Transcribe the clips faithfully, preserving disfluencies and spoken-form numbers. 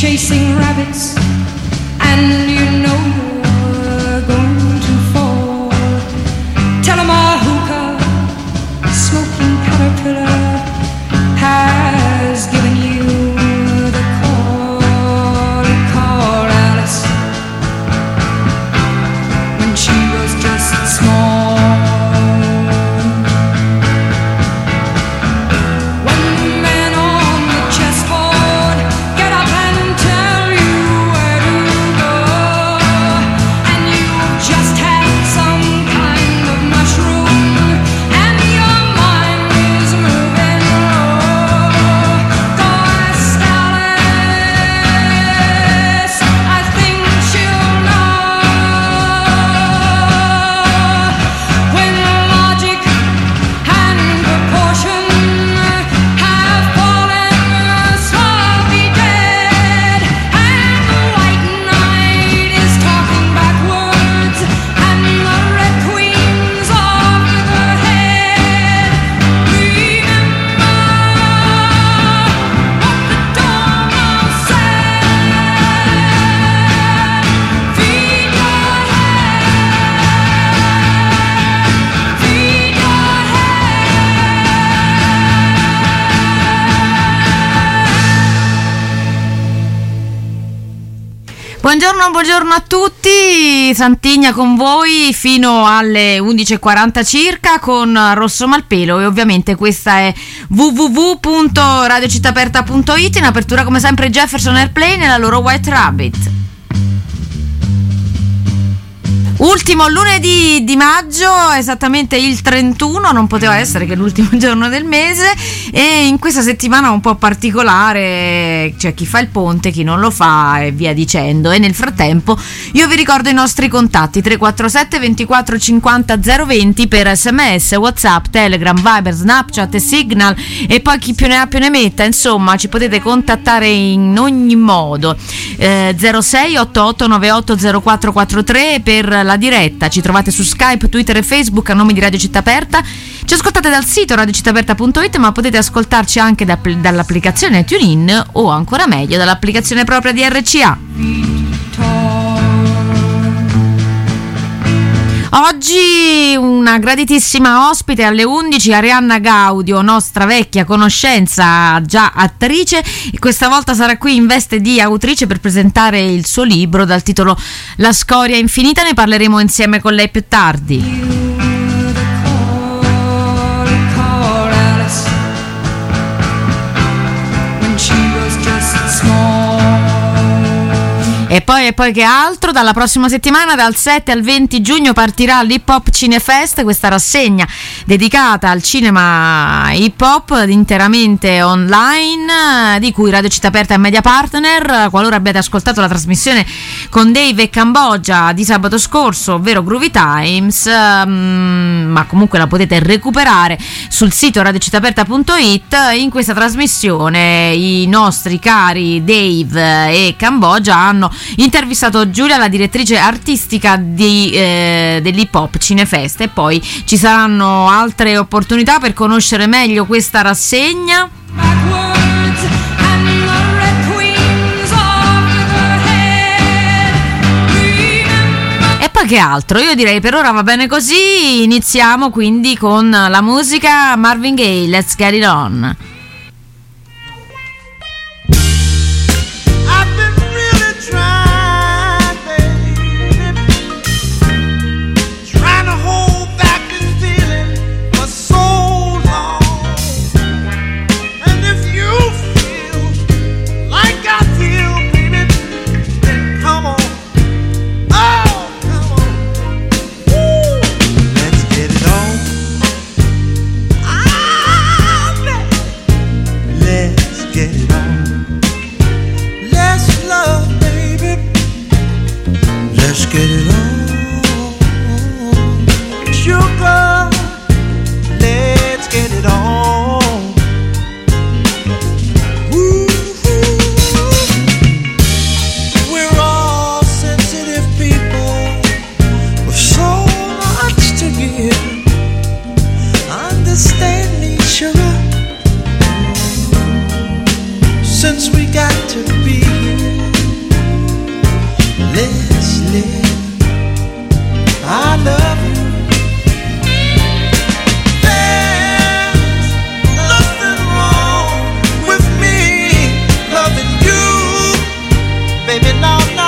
chasing rabbits, and you know you're going to fall. Tell 'em a hookah, smoking caterpillar has given you the call. He called Alice when she was just small. Buongiorno, buongiorno a tutti, Santigna con voi fino alle undici e quaranta circa con Rosso Malpelo e ovviamente questa è w w w punto radio città aperta punto it, in apertura come sempre Jefferson Airplane e la loro White Rabbit. Ultimo lunedì di maggio, esattamente il trentuno, non poteva essere che l'ultimo giorno del mese, e in questa settimana un po' particolare c'è chi fa il ponte, chi non lo fa e via dicendo. E nel frattempo io vi ricordo i nostri contatti: tre quattro sette ventiquattro cinquanta zero venti per sms, whatsapp, telegram, viber, snapchat e signal, e poi chi più ne ha più ne metta, insomma ci potete contattare in ogni modo. eh, zero sei otto otto nove otto zero quattro quattro tre per la diretta. Ci trovate su Skype, Twitter e Facebook a nome di Radio Città Aperta. Ci ascoltate dal sito radio città aperta punto it, ma potete ascoltarci anche da, dall'applicazione TuneIn o ancora meglio dall'applicazione propria di R C A. Oggi una graditissima ospite alle undici, Arianna Gaudio, nostra vecchia conoscenza, già attrice, e questa volta sarà qui in veste di autrice per presentare il suo libro dal titolo La scoria infinita. Ne parleremo insieme con lei più tardi. E poi, e poi che altro? Dalla prossima settimana, dal sette al venti giugno, partirà l'Hip Hop Cinefest, questa rassegna dedicata al cinema hip hop interamente online, di cui Radio Città Aperta è media partner. Qualora abbiate ascoltato la trasmissione con Dave e Cambogia di sabato scorso, ovvero Groovy Times, um, ma comunque la potete recuperare sul sito radio città aperta punto it. In questa trasmissione i nostri cari Dave e Cambogia hanno intervistato Giulia, la direttrice artistica di, eh, dell'Hip Hop Cinefest, e poi ci saranno altre opportunità per conoscere meglio questa rassegna. E poi che altro? Io direi per ora va bene così. Iniziamo quindi con la musica. Marvin Gaye, Let's Get It On. Get it on, sugar, let's get it on. Ooh, we're all sensitive people with so much to give. Understand me, sugar, since we got to be let's live. I love you. There's nothing wrong with me loving you, baby, no, no.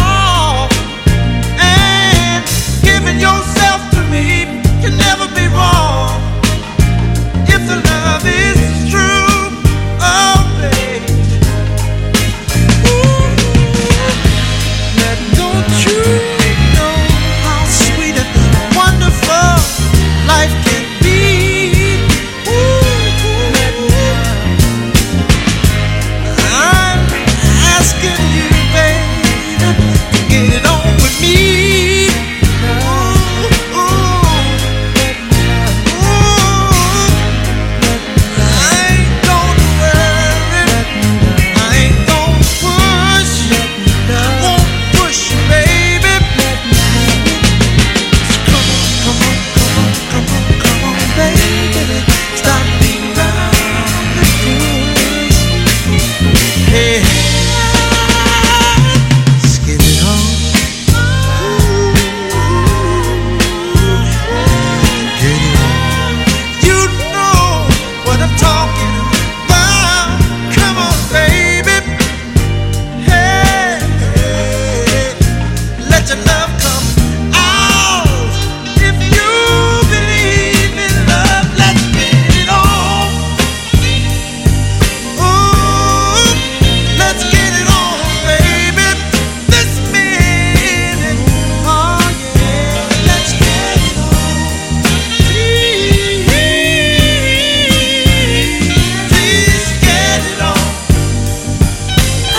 And giving yourself to me can never be wrong if the love is true. Oh, baby. Ooh, now don't you know how sweet and wonderful life can be? Ooh, I'm asking you, baby, to get it on with me. Ooh, ooh, ooh. I ain't gonna worry, I ain't gonna push, I won't push you, baby. Come on, come on, come on, come on, come on, baby. Stop being around the bush. Hey, let's get it on. Get it on. You know what I'm talking about. Come on, baby. Hey, hey, let your love come out. If you believe in love, let's get it on. Ooh, let's get it on, baby. This minute, oh yeah, let's get it on. Please, please get it on. I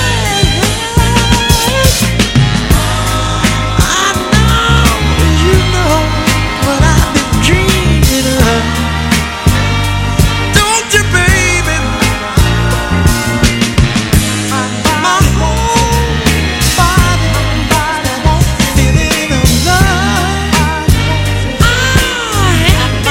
know you know what I've been dreaming of. Don't you, baby? My whole body, feeling of love. I am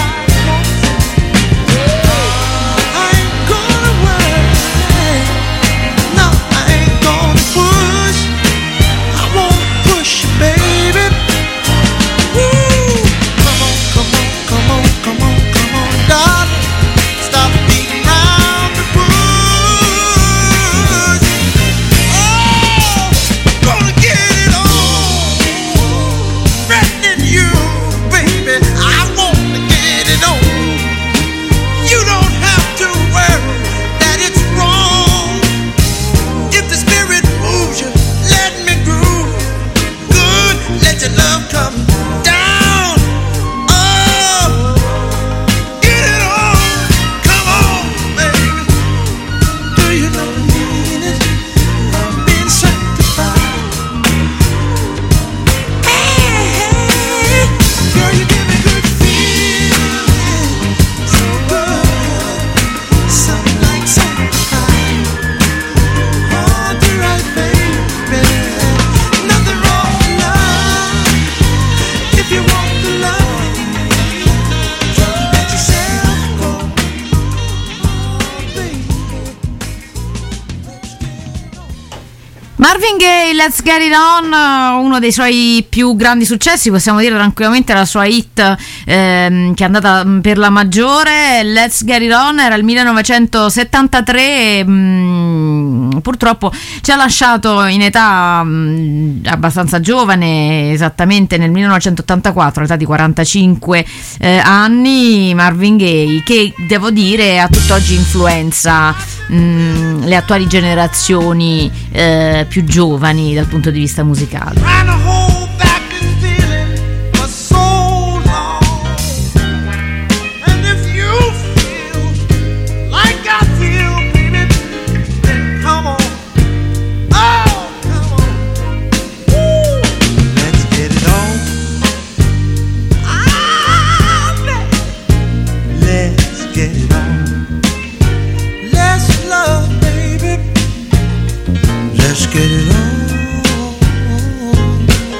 I ain't gonna worry. No, I ain't gonna push. I won't push you, baby. Woo! Come on, come on, come on, come on, come on, darling. Stop beating around the bush. Oh, gonna get it on. Threatening you, baby. I want to get it on. You don't have to worry that it's wrong. If the spirit moves you, let me groove. Good, let your love come down. Oh, get it on. Come on, baby. Do you know the meaning of being sanctified? Hey, hey, girl, you give me good feeling. So good, something like sanctified. Hard to write, baby. Nothing wrong with love. If you want the love, don't let yourself go. Oh, baby. Marvin Gaye, Let's Get It On, uno dei suoi più grandi successi, possiamo dire tranquillamente la sua hit ehm, che è andata per la maggiore. Let's Get It On era il millenovecentosettantatré, mh, purtroppo ci ha lasciato in età mh, abbastanza giovane, esattamente nel millenovecentottantaquattro, all'età di quarantacinque eh, anni, Marvin Gaye, che devo dire a tutt'oggi influenza mh, le attuali generazioni eh, più giovani dal punto di vista musicale. Trying to hold back this feeling for so long. And if you feel like I feel, baby, then come on. Oh, come on. Woo. Let's get it on. Ah, let's get it on. Let's love, baby. Let's get it on.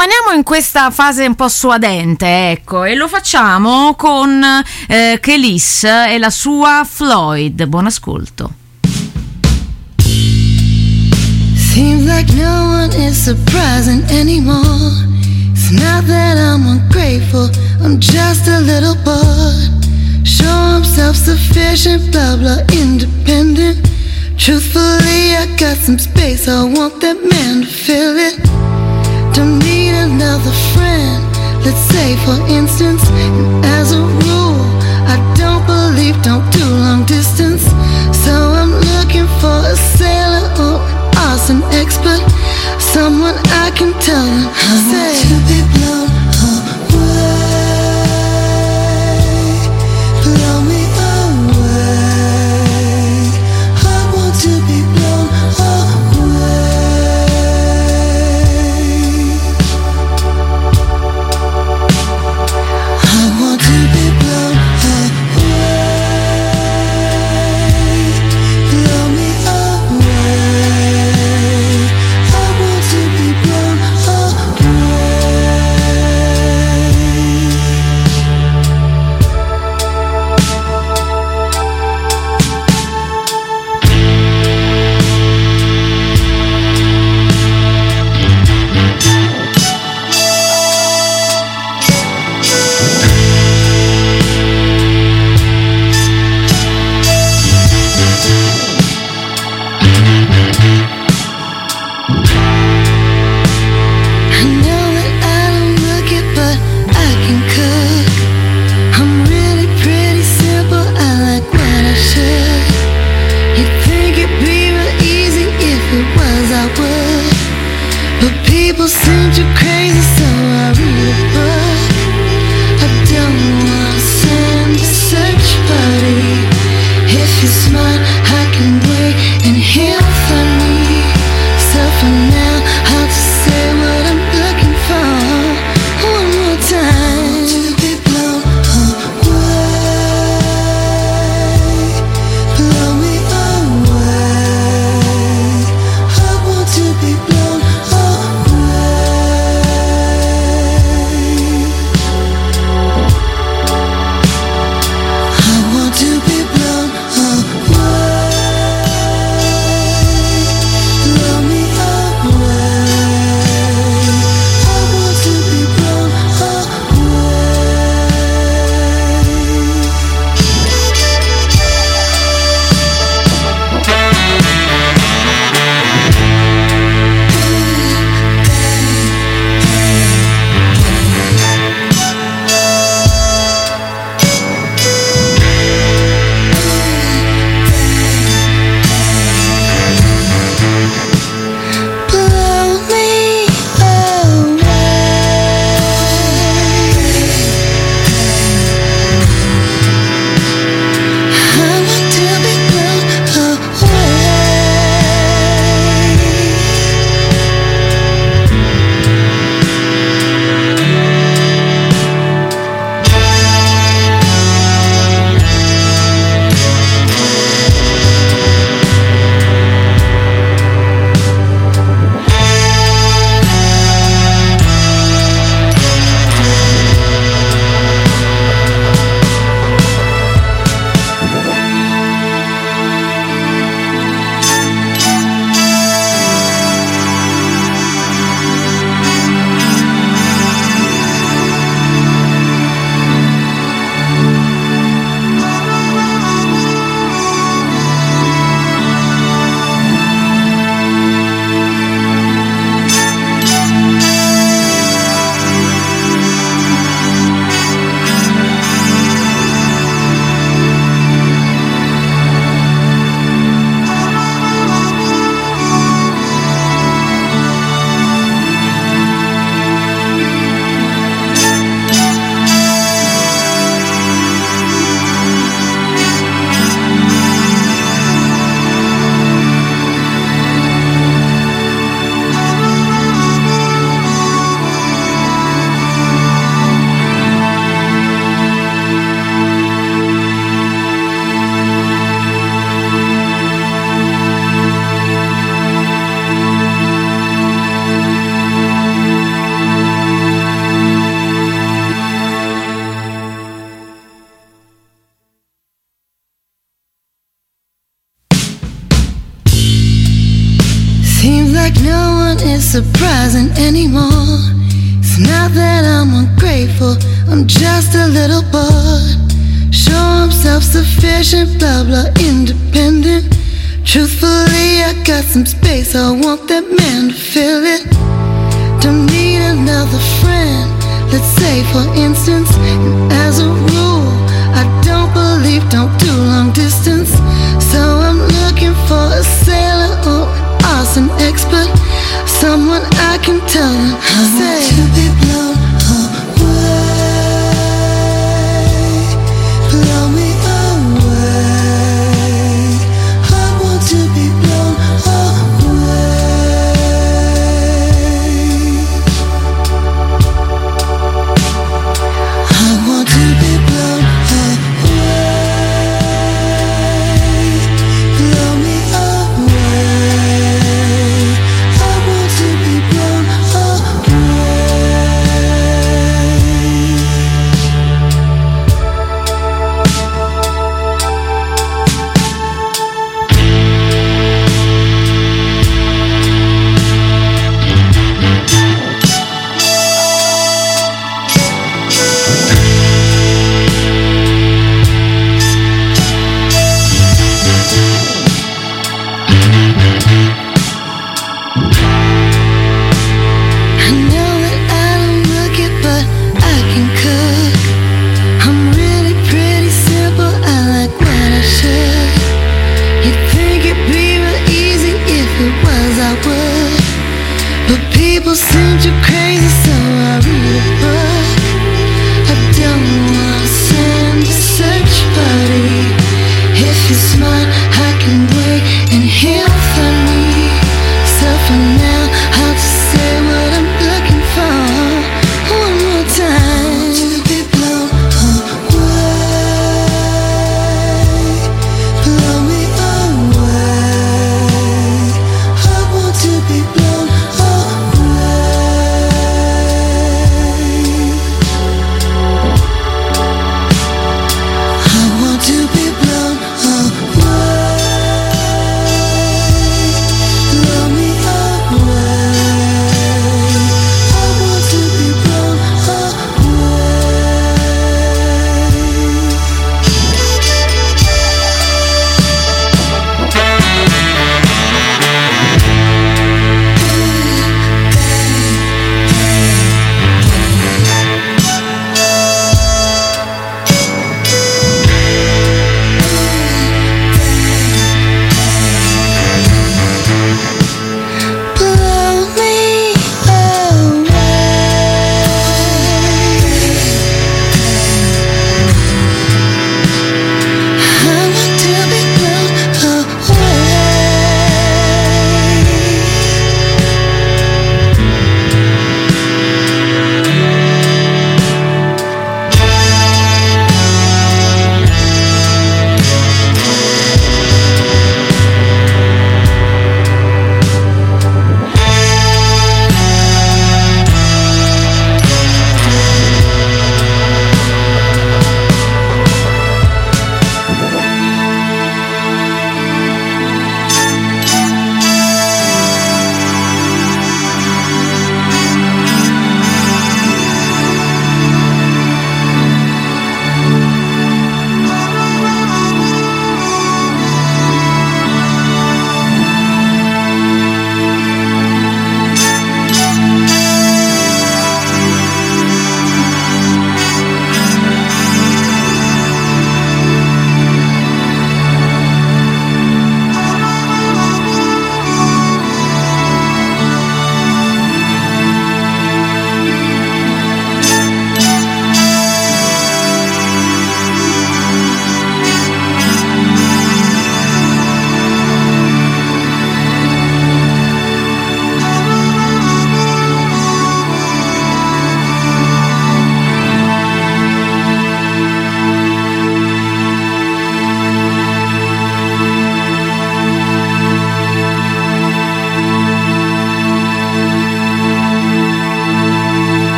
Rimaniamo in questa fase un po' suadente, ecco, e lo facciamo con eh, Kelis e la sua Floyd. Buon ascolto. Seems like no one is surprising anymore. It's not that I'm ungrateful, I'm just a little bored. Show I'm self-sufficient, blah blah, independent. Truthfully, I got some space, I want that man to fill it. Don't need another friend, let's say for instance. And as a rule, I don't believe, don't do long distance. So I'm looking for a sailor or an arson expert, someone I can tell them, I say, want to be blown away, blow me away. I want to be blown away. I want to be blown away, blow me away. I want to be blown people seem too crazy, so I read a book. I don't want to send a search party. If you're smart, I can wait and hear if I need. So for now, I'll just say what I'm looking for one more time. To be blown away, blow me away. I want to be blown away. Seems like no one is surprising anymore. It's not that I'm ungrateful, I'm just a little bored. Show I'm self-sufficient, blah blah, independent. Truthfully, I got some space, I want that man to fill it. Don't need another friend, let's say for instance. And as a rule, I don't believe, don't do long distance. So I'm looking for a sailor or an arson expert, someone I can tell them, I want to be blown away, blow me away. I want to be blown away. I want to be blown away, blow me away. I want to be blown I know that I don't look it, but I can cook. I'm really pretty simple, I like what I should. You'd think it'd be real easy, if it was I would. But people seem too crazy, so I read a book. I don't wanna send a search party. If you're smart, I can wait and hear from me. So for now, I'll just say what I'm looking for one more time. To be blown away, blow me away. I want to be blown away. I want to be blown away.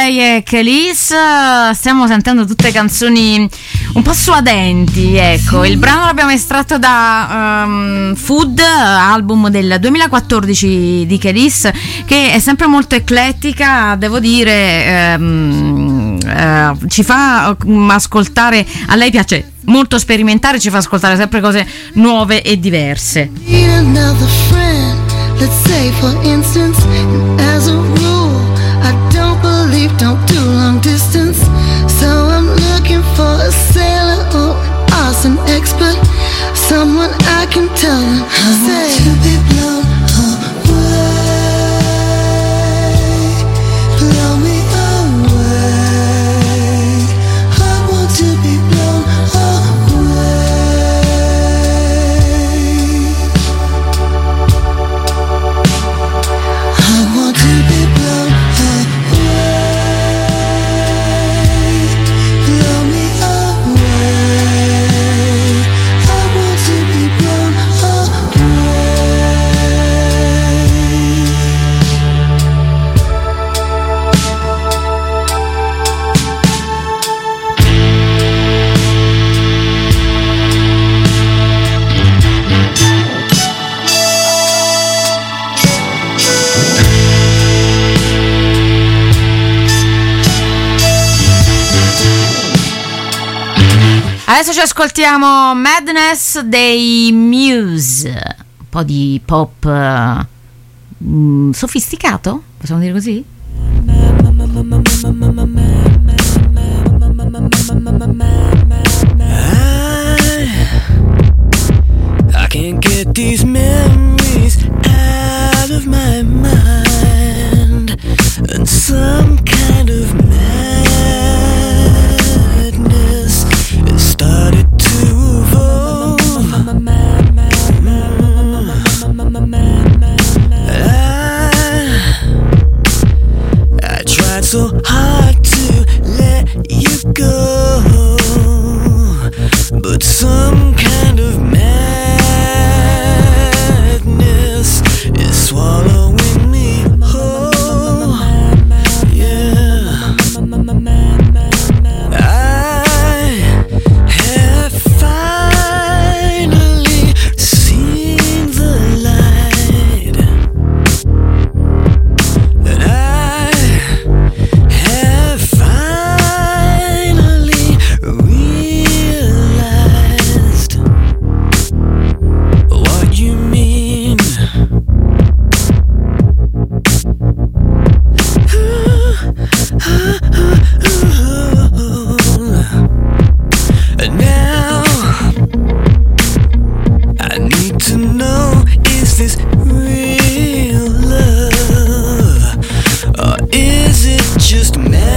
lei è Kelis. Stiamo sentendo tutte canzoni un po' suadenti, ecco. Il brano l'abbiamo estratto da um, Food, album del duemilaquattordici di Kelis, che è sempre molto eclettica, devo dire. um, uh, ci fa um, ascoltare, a lei piace molto sperimentare, ci fa ascoltare sempre cose nuove e diverse. Let's say for instance, as a rule, I don't believe, don't do long distance. So I'm looking for a sailor or arson expert, someone I can tell them, I want to be blown away, blow me away. I want to be blown away. I want to be blown away, blow me away. I want to be blown Adesso ci ascoltiamo Madness dei Muse, un po' di pop uh, mm, sofisticato, possiamo dire così? I, I can't get these memories out of my mind, and some kind of madness has started to evolve. I, I tried so hard to let you go, but some kind of madness is swallowing me whole. Yeah, I have finally seen the light, and I have finally realized what you mean. And now I need to know, is this real love, or is it just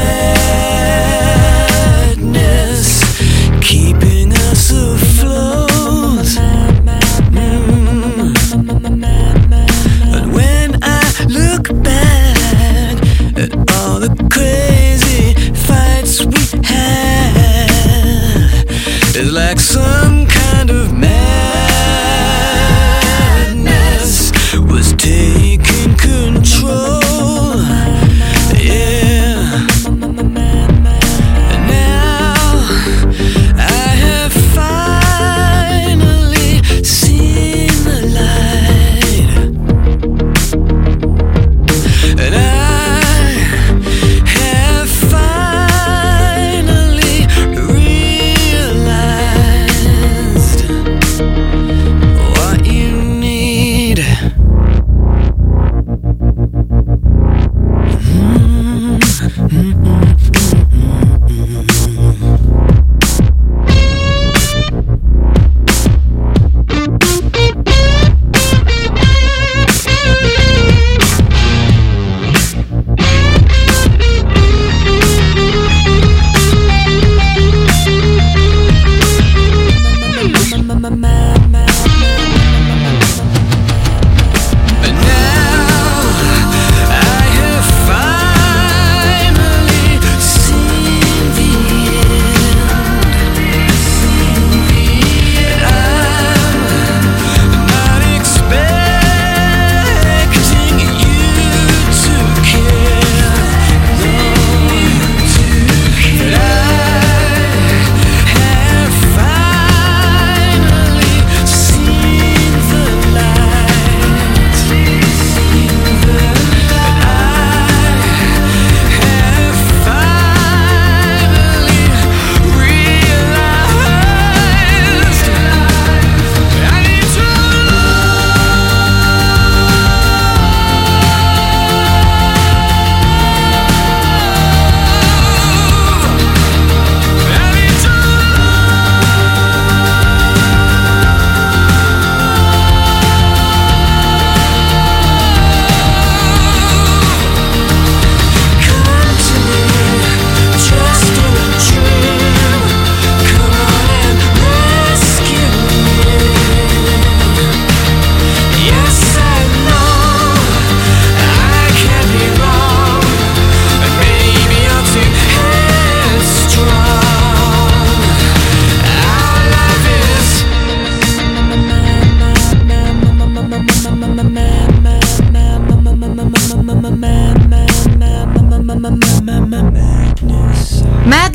madness keeping us afloat? Mm. And when I look back at all the crazy fights we had, it's like some kind of madness was taking control. Yeah. And now I have finally seen the light, and I have finally realized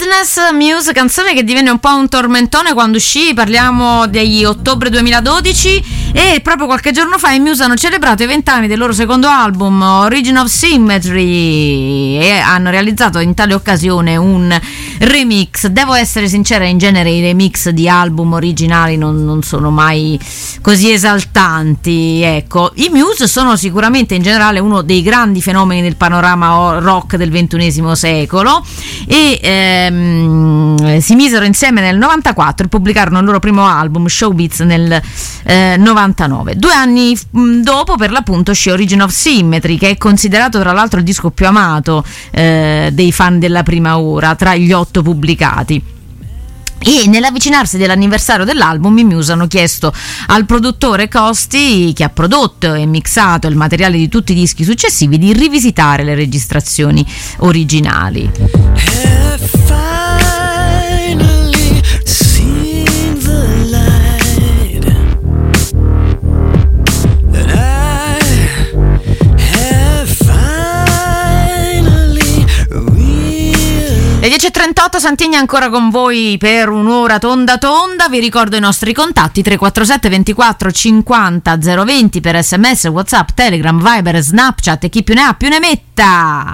Business, Muse, canzone che divenne un po' un tormentone quando uscì, parliamo di ottobre duemiladodici, e proprio qualche giorno fa i Muse hanno celebrato i vent'anni del loro secondo album Origin of Symmetry e hanno realizzato in tale occasione un remix. Devo essere sincera, in genere i remix di album originali non, non sono mai così esaltanti, ecco. I Muse sono sicuramente in generale uno dei grandi fenomeni del panorama rock del ventunesimo secolo e ehm, si misero insieme nel novantaquattro e pubblicarono il loro primo album Showbiz nel eh, novantanove. Due anni mh, dopo, per l'appunto, uscì Origin of Symmetry, che è considerato tra l'altro il disco più amato eh, dei fan della prima ora tra gli otto pubblicati. E nell'avvicinarsi dell'anniversario dell'album i Muse hanno chiesto al produttore Costi, che ha prodotto e mixato il materiale di tutti i dischi successivi, di rivisitare le registrazioni originali. Have finally seen the light, and I have finally realized. Le dieci e trentotto, Santigna ancora con voi per un'ora tonda tonda. Vi ricordo i nostri contatti: tre quattro sette ventiquattro cinquanta zero venti per sms, WhatsApp, Telegram, Viber, Snapchat e chi più ne ha più ne metta.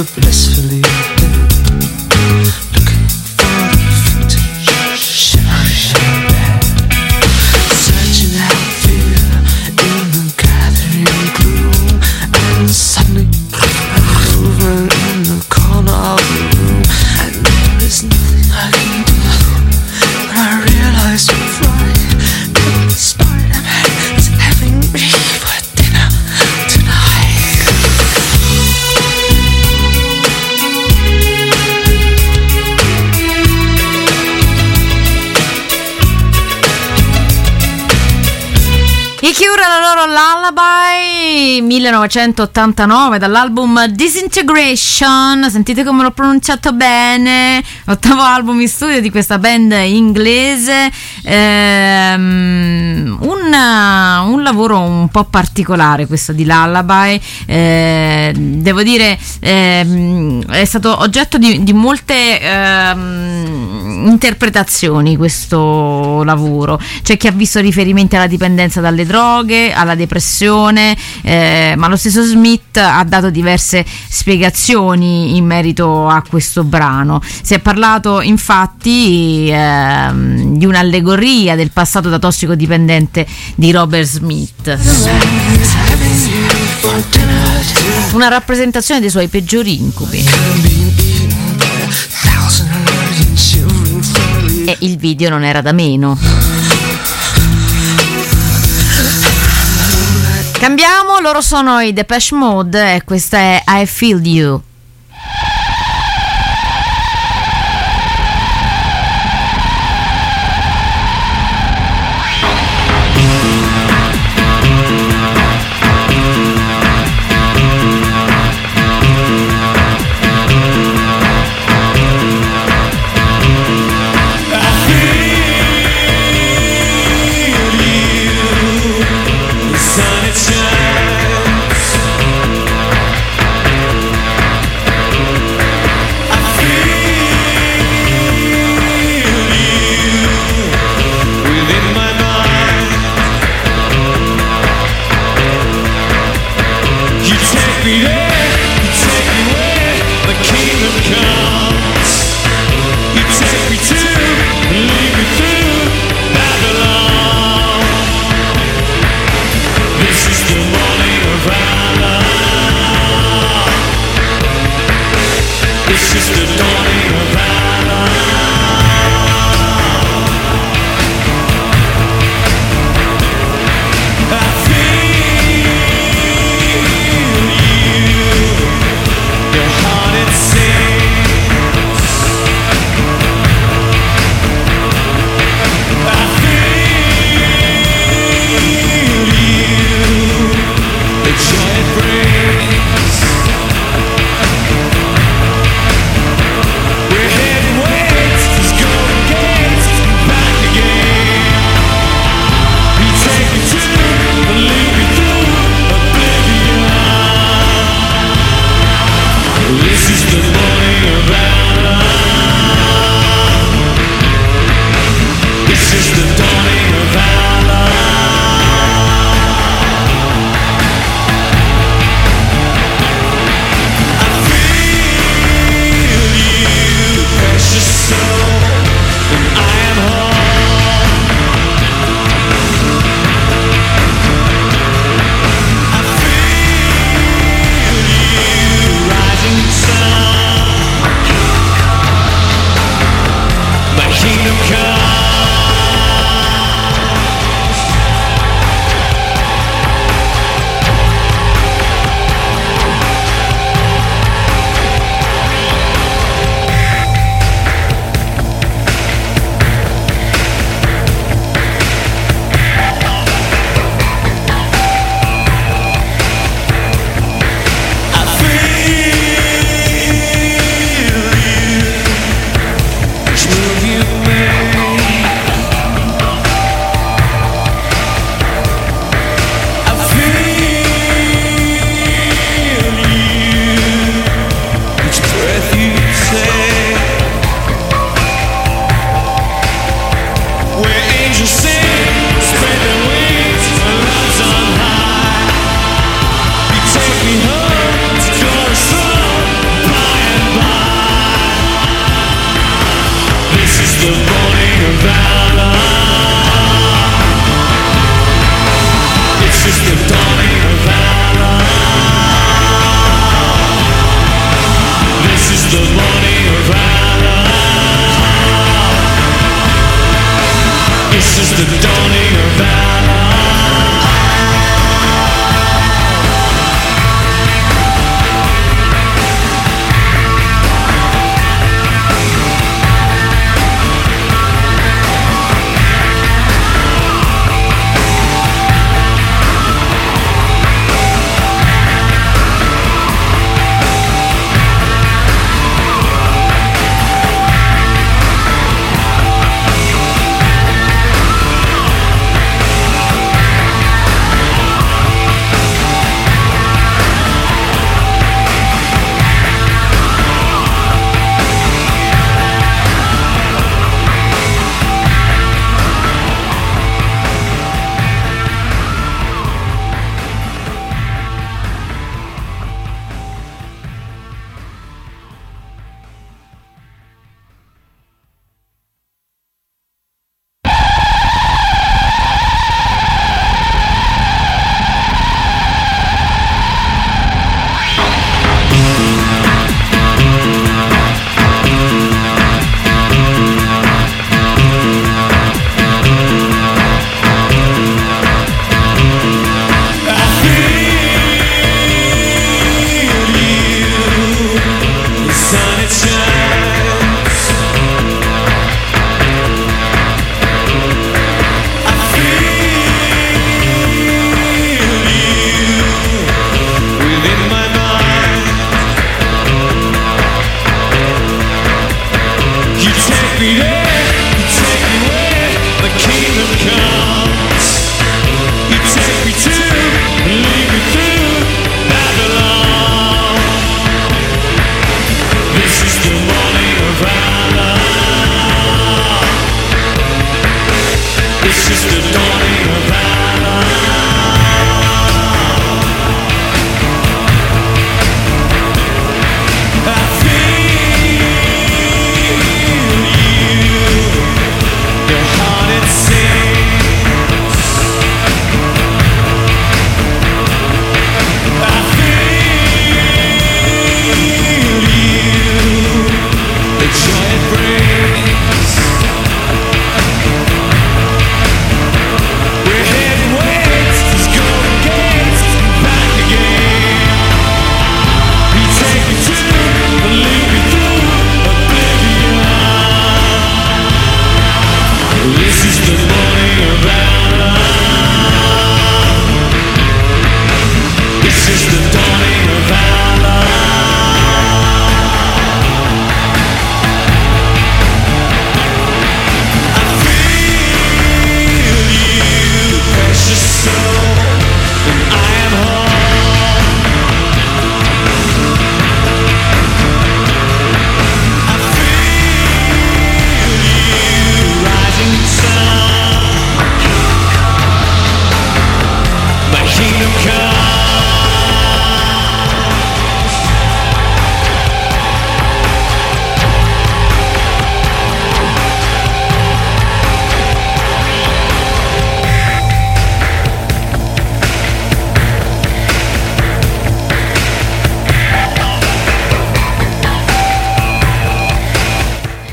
were blissfully dead, looking for the vintage shivering bed, searching out fear in the gathering gloom, and suddenly movement in the corner of the room, and there is nothing I can do. When I realize I'm right, that Spider-Man is having me for dinner tonight. I Cure, la loro Lullaby millenovecentottantanove dall'album Disintegration. Sentite come l'ho pronunciato bene, ottavo album in studio di questa band inglese. Ehm, un, un lavoro un po' particolare questo di Lullaby, eh, devo dire, ehm, è stato oggetto di, di molte ehm, interpretazioni questo lavoro. C'è chi ha visto riferimenti alla dipendenza dalle droghe, alla depressione, eh, ma lo stesso Smith ha dato diverse spiegazioni in merito a questo brano. Si è parlato infatti ehm, di un'allegoria del passato da tossicodipendente di Robert Smith, una rappresentazione dei suoi peggiori incubi. E il video non era da meno. Cambiamo, loro sono i Depeche Mode e questa è I Feel You.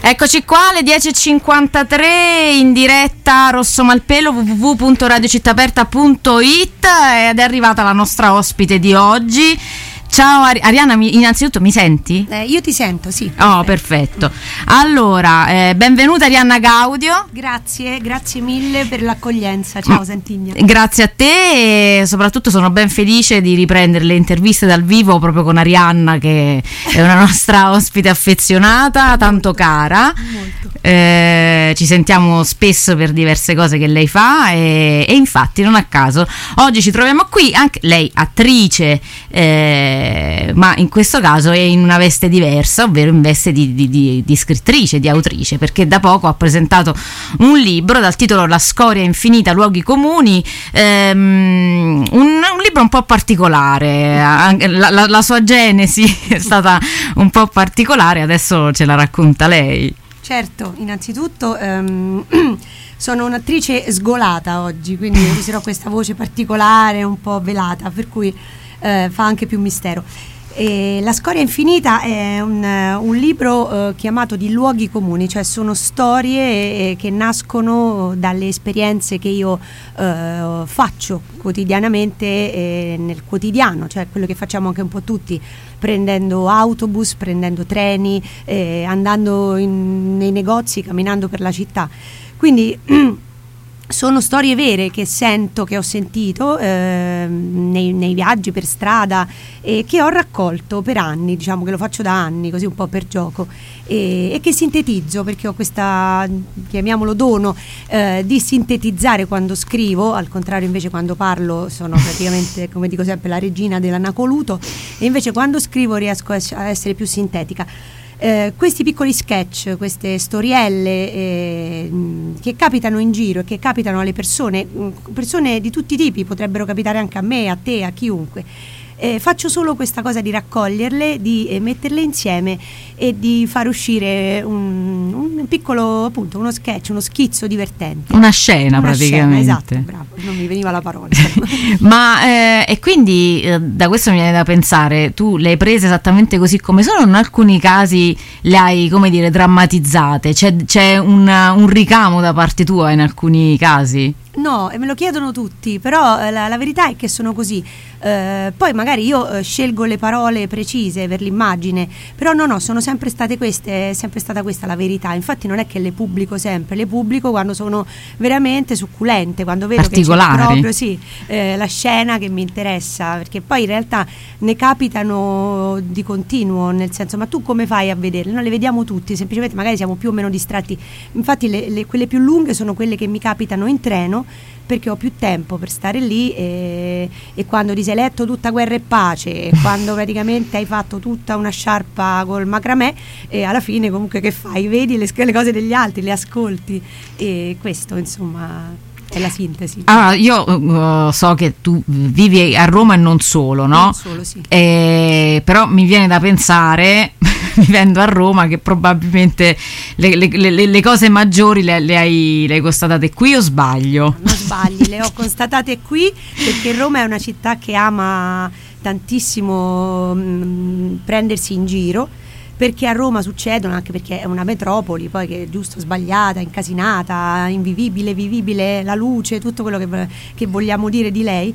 Eccoci qua alle dieci e cinquantatré in diretta Rosso Malpelo, w w w punto radio città aperta punto it, ed è arrivata la nostra ospite di oggi. Ciao Ari- Arianna, mi, innanzitutto mi senti? Eh, io ti sento, sì. Oh, perfetto. Allora, eh, benvenuta Arianna Gaudio. Grazie, grazie mille per l'accoglienza. Ciao Santigna. Grazie a te, e soprattutto sono ben felice di riprendere le interviste dal vivo proprio con Arianna, che è una nostra ospite affezionata, tanto cara. Molto. Eh, ci sentiamo spesso per diverse cose che lei fa, e, e infatti non a caso oggi ci troviamo qui, anche lei attrice, eh, ma in questo caso è in una veste diversa, ovvero in veste di, di, di, di scrittrice, di autrice, perché da poco ha presentato un libro dal titolo La scoria infinita, luoghi comuni, ehm, un, un libro un po' particolare, anche la, la, la sua genesi è stata un po' particolare, adesso ce la racconta lei. Certo, innanzitutto ehm, sono un'attrice sgolata oggi, quindi userò questa voce particolare, un po' velata, per cui eh, fa anche più mistero. E La scoria infinita è un, un libro eh, chiamato di luoghi comuni, cioè sono storie eh, che nascono dalle esperienze che io eh, faccio quotidianamente eh, nel quotidiano, cioè quello che facciamo anche un po' tutti, prendendo autobus, prendendo treni, eh, andando in, nei negozi, camminando per la città. Quindi sono storie vere che sento, che ho sentito eh, nei, nei viaggi per strada, e che ho raccolto per anni, diciamo che lo faccio da anni, così un po' per gioco, e, e che sintetizzo, perché ho questa, chiamiamolo dono, eh, di sintetizzare quando scrivo. Al contrario, invece, quando parlo sono praticamente, come dico sempre, la regina dell'anacoluto, e invece quando scrivo riesco a essere più sintetica. Eh, questi piccoli sketch, queste storielle eh, che capitano in giro e che capitano alle persone, persone di tutti i tipi, potrebbero capitare anche a me, a te, a chiunque. Eh, faccio solo questa cosa di raccoglierle, di eh, metterle insieme e di far uscire un, un piccolo, appunto, uno sketch, uno schizzo divertente. Una scena, Una praticamente. Scena, esatto, bravo, non mi veniva la parola. Ma eh, e quindi eh, da questo mi viene da pensare, tu le hai prese esattamente così come sono, in alcuni casi le hai, come dire, drammatizzate, c'è, c'è un, un ricamo da parte tua in alcuni casi? No, e me lo chiedono tutti, però eh, la, la verità è che sono così. Eh, poi magari io eh, scelgo le parole precise per l'immagine, però no, no, sono sempre state queste, è sempre stata questa la verità. Infatti non è che le pubblico sempre, le pubblico quando sono veramente succulente, quando vedo che c'è proprio sì, eh, la scena che mi interessa, perché poi in realtà ne capitano di continuo, nel senso, ma tu come fai a vederle? Noi le vediamo tutti, semplicemente magari siamo più o meno distratti. Infatti le, le, quelle più lunghe sono quelle che mi capitano in treno, perché ho più tempo per stare lì, e, e quando ti sei letto tutta Guerra e Pace, e quando praticamente hai fatto tutta una sciarpa col macramè, e alla fine comunque che fai? Vedi le, le cose degli altri, le ascolti, e questo insomma è la sintesi. Ah, io uh, so che tu vivi a Roma e non solo, no? Non solo, sì. Eh, però mi viene da pensare, vivendo a Roma, che probabilmente le, le, le, le cose maggiori le, le, hai, le hai constatate qui, o sbaglio? Non sbagli, le ho constatate qui, perché Roma è una città che ama tantissimo mh, prendersi in giro, perché a Roma succedono, anche perché è una metropoli poi che è giusto sbagliata, incasinata, invivibile, vivibile, la luce, tutto quello che, che vogliamo dire di lei,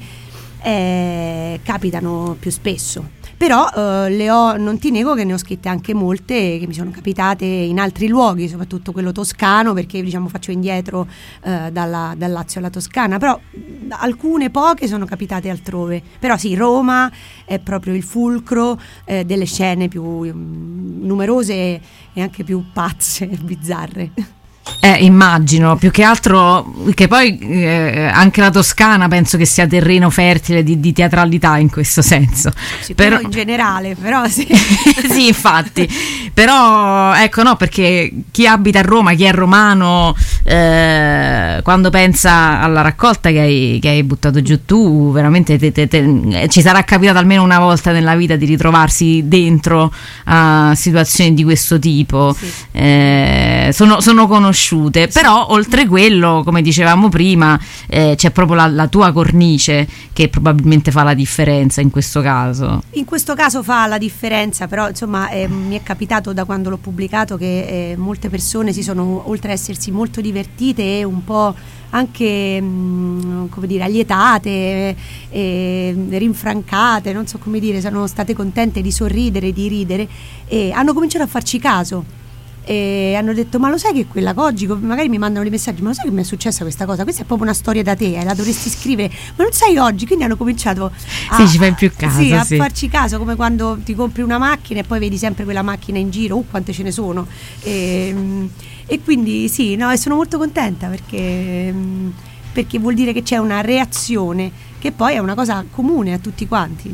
eh, capitano più spesso. Però eh, le ho, non ti nego che ne ho scritte anche molte che mi sono capitate in altri luoghi, soprattutto quello toscano, perché diciamo faccio indietro eh, dalla, dal Lazio alla Toscana, però alcune poche sono capitate altrove. Però sì, Roma è proprio il fulcro eh, delle scene più um, numerose e anche più pazze e bizzarre. Eh, immagino, più che altro che poi eh, anche la Toscana penso che sia terreno fertile di, di teatralità in questo senso. Sì, però in generale, però sì. Sì, infatti. Però ecco, no, perché chi abita a Roma, chi è romano, eh, quando pensa alla raccolta che hai, che hai buttato giù tu, veramente te, te, te, ci sarà capitato almeno una volta nella vita di ritrovarsi dentro a situazioni di questo tipo. Sì. Eh, sono, sono conosciute conosciute, però oltre quello, come dicevamo prima, eh, c'è proprio la, la tua cornice che probabilmente fa la differenza in questo caso. In questo caso fa la differenza, però insomma eh, mi è capitato da quando l'ho pubblicato che eh, molte persone si sono, oltre a essersi molto divertite e un po' anche mh, come dire, allietate, eh, rinfrancate, non so come dire, sono state contente di sorridere, di ridere, e hanno cominciato a farci caso. E hanno detto: ma lo sai che quella oggi, magari mi mandano dei messaggi, ma lo sai che mi è successa questa cosa, questa è proprio una storia da te, eh, la dovresti scrivere, ma non sai oggi. Quindi hanno cominciato a, sì, ci fai più caso, sì, a sì. farci caso, come quando ti compri una macchina e poi vedi sempre quella macchina in giro, uh, quante ce ne sono, e, e quindi sì, no, e sono molto contenta perché, perché vuol dire che c'è una reazione che poi è una cosa comune a tutti quanti,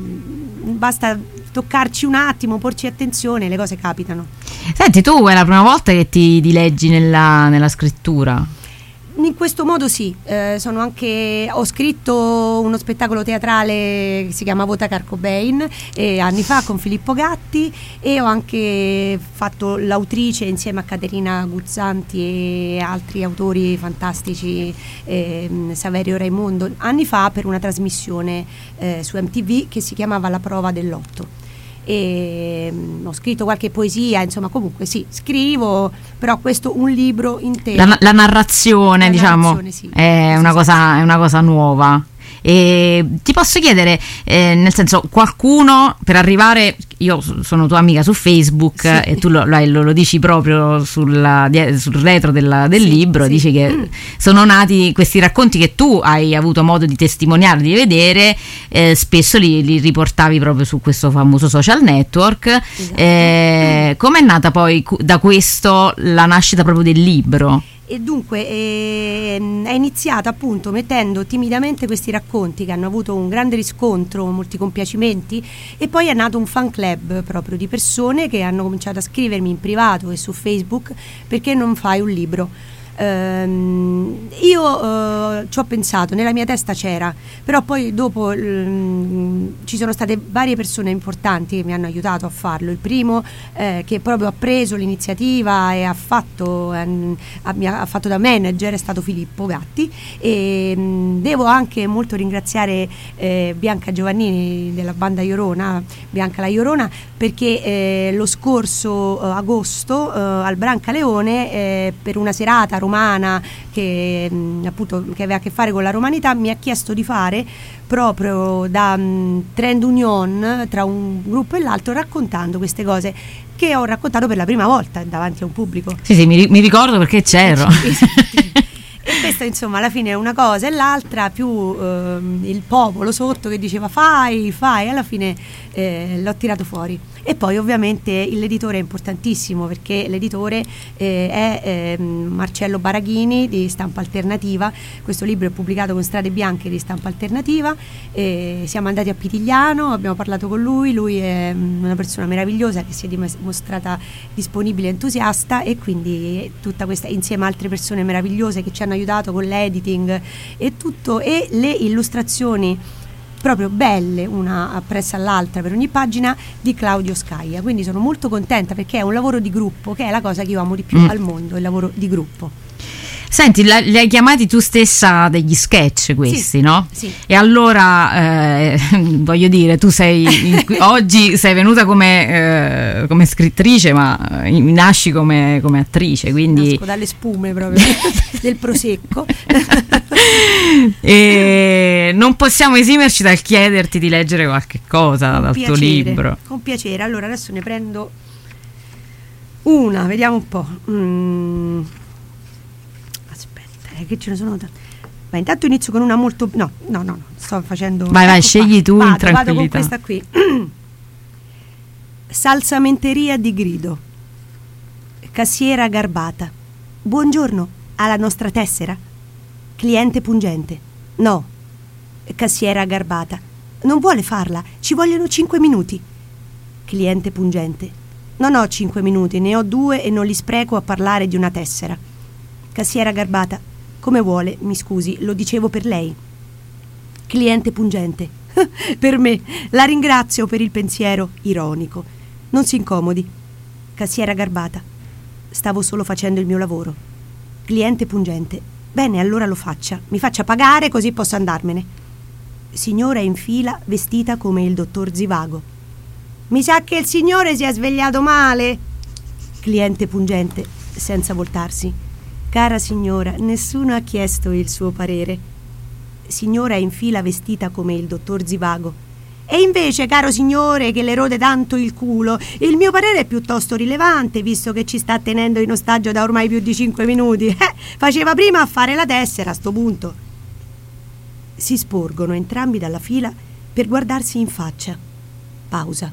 basta toccarci un attimo, porci attenzione, le cose capitano. Senti, tu è la prima volta che ti dileggi nella, nella scrittura? In questo modo sì, eh, sono anche, ho scritto uno spettacolo teatrale che si chiama Vota Kurt Cobain eh, anni fa con Filippo Gatti, e ho anche fatto l'autrice insieme a Caterina Guzzanti e altri autori fantastici, eh, Saverio Raimondo, anni fa per una trasmissione eh, su M T V che si chiamava La prova dell'otto. E mh, ho scritto qualche poesia, insomma, comunque sì, scrivo, però questo un libro intero. La, la narrazione, La diciamo, narrazione, sì. è, Sì, una sì, cosa, è una cosa nuova. E ti posso chiedere, eh, nel senso, qualcuno per arrivare, io sono tua amica su Facebook, sì. e tu lo, lo, lo dici proprio sulla, sul retro della, del sì, libro, sì. dici che mm. sono nati questi racconti che tu hai avuto modo di testimoniare, di vedere, eh, spesso li, li riportavi proprio su questo famoso social network. Esatto. Eh, com'è nata poi da questo la nascita proprio del libro? E dunque ehm, è iniziata appunto mettendo timidamente questi racconti che hanno avuto un grande riscontro, molti compiacimenti, e poi è nato un fan club proprio di persone che hanno cominciato a scrivermi in privato e su Facebook: perché non fai un libro? Ehm, io eh, ci ho pensato, nella mia testa c'era, però poi dopo mm, ci sono state varie persone importanti che mi hanno aiutato a farlo. Il primo eh, che proprio ha preso l'iniziativa e ha fatto, eh, ha, mi ha fatto da manager è stato Filippo Gatti, e mh, devo anche molto ringraziare eh, Bianca Giovannini della banda Iorona, Bianca la Iorona, perché eh, lo scorso eh, agosto eh, al Brancaleone eh, per una serata romana che mh, appunto che aveva a che fare con la romanità, mi ha chiesto di fare proprio da mh, trend union tra un gruppo e l'altro, raccontando queste cose che ho raccontato per la prima volta davanti a un pubblico. Sì, sì, mi, mi ricordo perché c'ero. E questa insomma alla fine è una cosa, e l'altra più ehm, il popolo sotto che diceva fai, fai, alla fine eh, l'ho tirato fuori. E poi ovviamente l'editore è importantissimo, perché l'editore eh, è eh, Marcello Baraghini di Stampa Alternativa. Questo libro è pubblicato con Strade Bianche di Stampa Alternativa, e siamo andati a Pitigliano, abbiamo parlato con lui, lui è una persona meravigliosa che si è dimostrata disponibile e entusiasta, e quindi tutta questa, insieme a altre persone meravigliose che ci hanno aiutato con l'editing e tutto, e le illustrazioni proprio belle una appresso all'altra per ogni pagina di Claudio Scaia. Quindi sono molto contenta, perché è un lavoro di gruppo, che è la cosa che io amo di più mm. al mondo, il lavoro di gruppo. Senti, la, li hai chiamati tu stessa degli sketch questi, sì, no? Sì. E allora, eh, voglio dire, tu sei in, oggi sei venuta come, eh, come scrittrice, ma in, nasci come, come attrice, quindi... Nasco dalle spume proprio del prosecco. E non possiamo esimerci dal chiederti di leggere qualche cosa con dal piacere, tuo libro. Con piacere. Allora adesso ne prendo una, vediamo un po'. Mm. Aspetta, eh, che ce ne sono tante. Ma intanto inizio con una molto... No, no, no, no sto facendo... Vai, vai, ecco scegli qua. tu vado, in tranquillità. Vado con questa qui. Salsamenteria di Grido. Cassiera garbata. Buongiorno, ha la nostra tessera? Cliente pungente. No. Cassiera garbata. Non vuole farla, ci vogliono cinque minuti. Cliente pungente. Non ho cinque minuti, ne ho due e non li spreco a parlare di una tessera. Cassiera garbata. Come vuole, mi scusi, lo dicevo per lei. Cliente pungente. Per me. La ringrazio per il pensiero ironico. Non si incomodi. Cassiera garbata. Stavo solo facendo il mio lavoro. Cliente pungente. Bene, allora lo faccia. Mi faccia pagare così posso andarmene. Signora in fila vestita come il dottor Zivago. Mi sa che il signore si è svegliato male. Cliente pungente, senza voltarsi. Cara signora, nessuno ha chiesto il suo parere. Signora in fila vestita come il dottor Zivago. E invece, caro signore, che le rode tanto il culo, il mio parere è piuttosto rilevante, visto che ci sta tenendo in ostaggio da ormai più di cinque minuti. Eh, faceva prima a fare la tessera a sto punto. Si sporgono entrambi dalla fila per guardarsi in faccia. Pausa.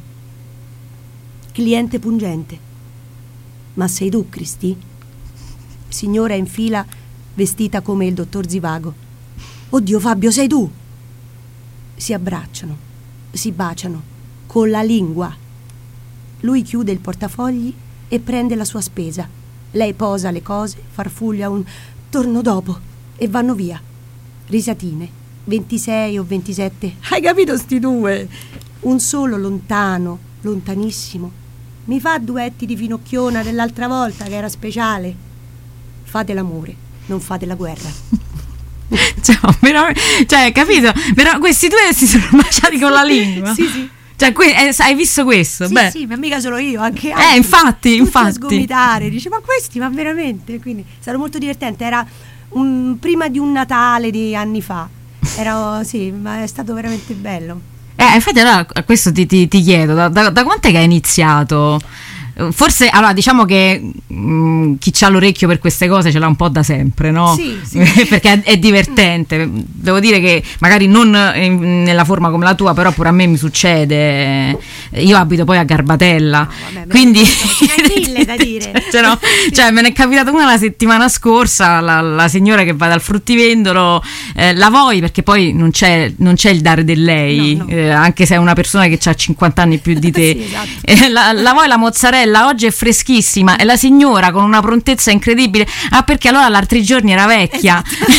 Cliente pungente. Ma sei tu, Cristi? Signora in fila vestita come il dottor Zivago. Oddio, Fabio, sei tu? Si abbracciano. Si baciano, con la lingua. Lui chiude il portafogli e prende la sua spesa. Lei posa le cose, farfuglia un torno dopo e vanno via. Risatine, ventisei o ventisette. Hai capito sti due? Un solo lontano, lontanissimo. Mi fa duetti di Finocchiona dell'altra volta che era speciale. Fate l'amore, non fate la guerra. Cioè, però, cioè, capito? Però questi due si sono baciati con la lingua. Sì, sì. Cioè, que- eh, hai visto questo? Sì, Beh. sì, ma mica solo io, anche Eh, infatti, tutti infatti. a sgomitare. Dice, ma questi, ma veramente? Quindi è stato molto divertente. Era un, prima di un Natale di anni fa. Era, sì, ma è stato veramente bello. Eh, infatti, allora, a questo ti, ti, ti chiedo, da, da, da quant'è che hai iniziato? Forse, allora, diciamo che mh, chi c'ha l'orecchio per queste cose ce l'ha un po' da sempre, no? Sì, sì. Perché è, è divertente. Devo dire che magari non in, nella forma come la tua, però pure a me mi succede. Io abito poi a Garbatella, No, vabbè, quindi ce n'è mille da dire. cioè, no? Cioè, me ne è capitata una la settimana scorsa, la, la signora che va dal fruttivendolo, eh, la vuoi? Perché poi non c'è, non c'è il dare del lei, No, no. eh, anche se è una persona che ha cinquanta anni più di te. Sì, esatto. Eh, la, la vuoi la mozzarella? Oggi è freschissima, e la signora con una prontezza incredibile. Ah, perché allora l'altri giorni era vecchia.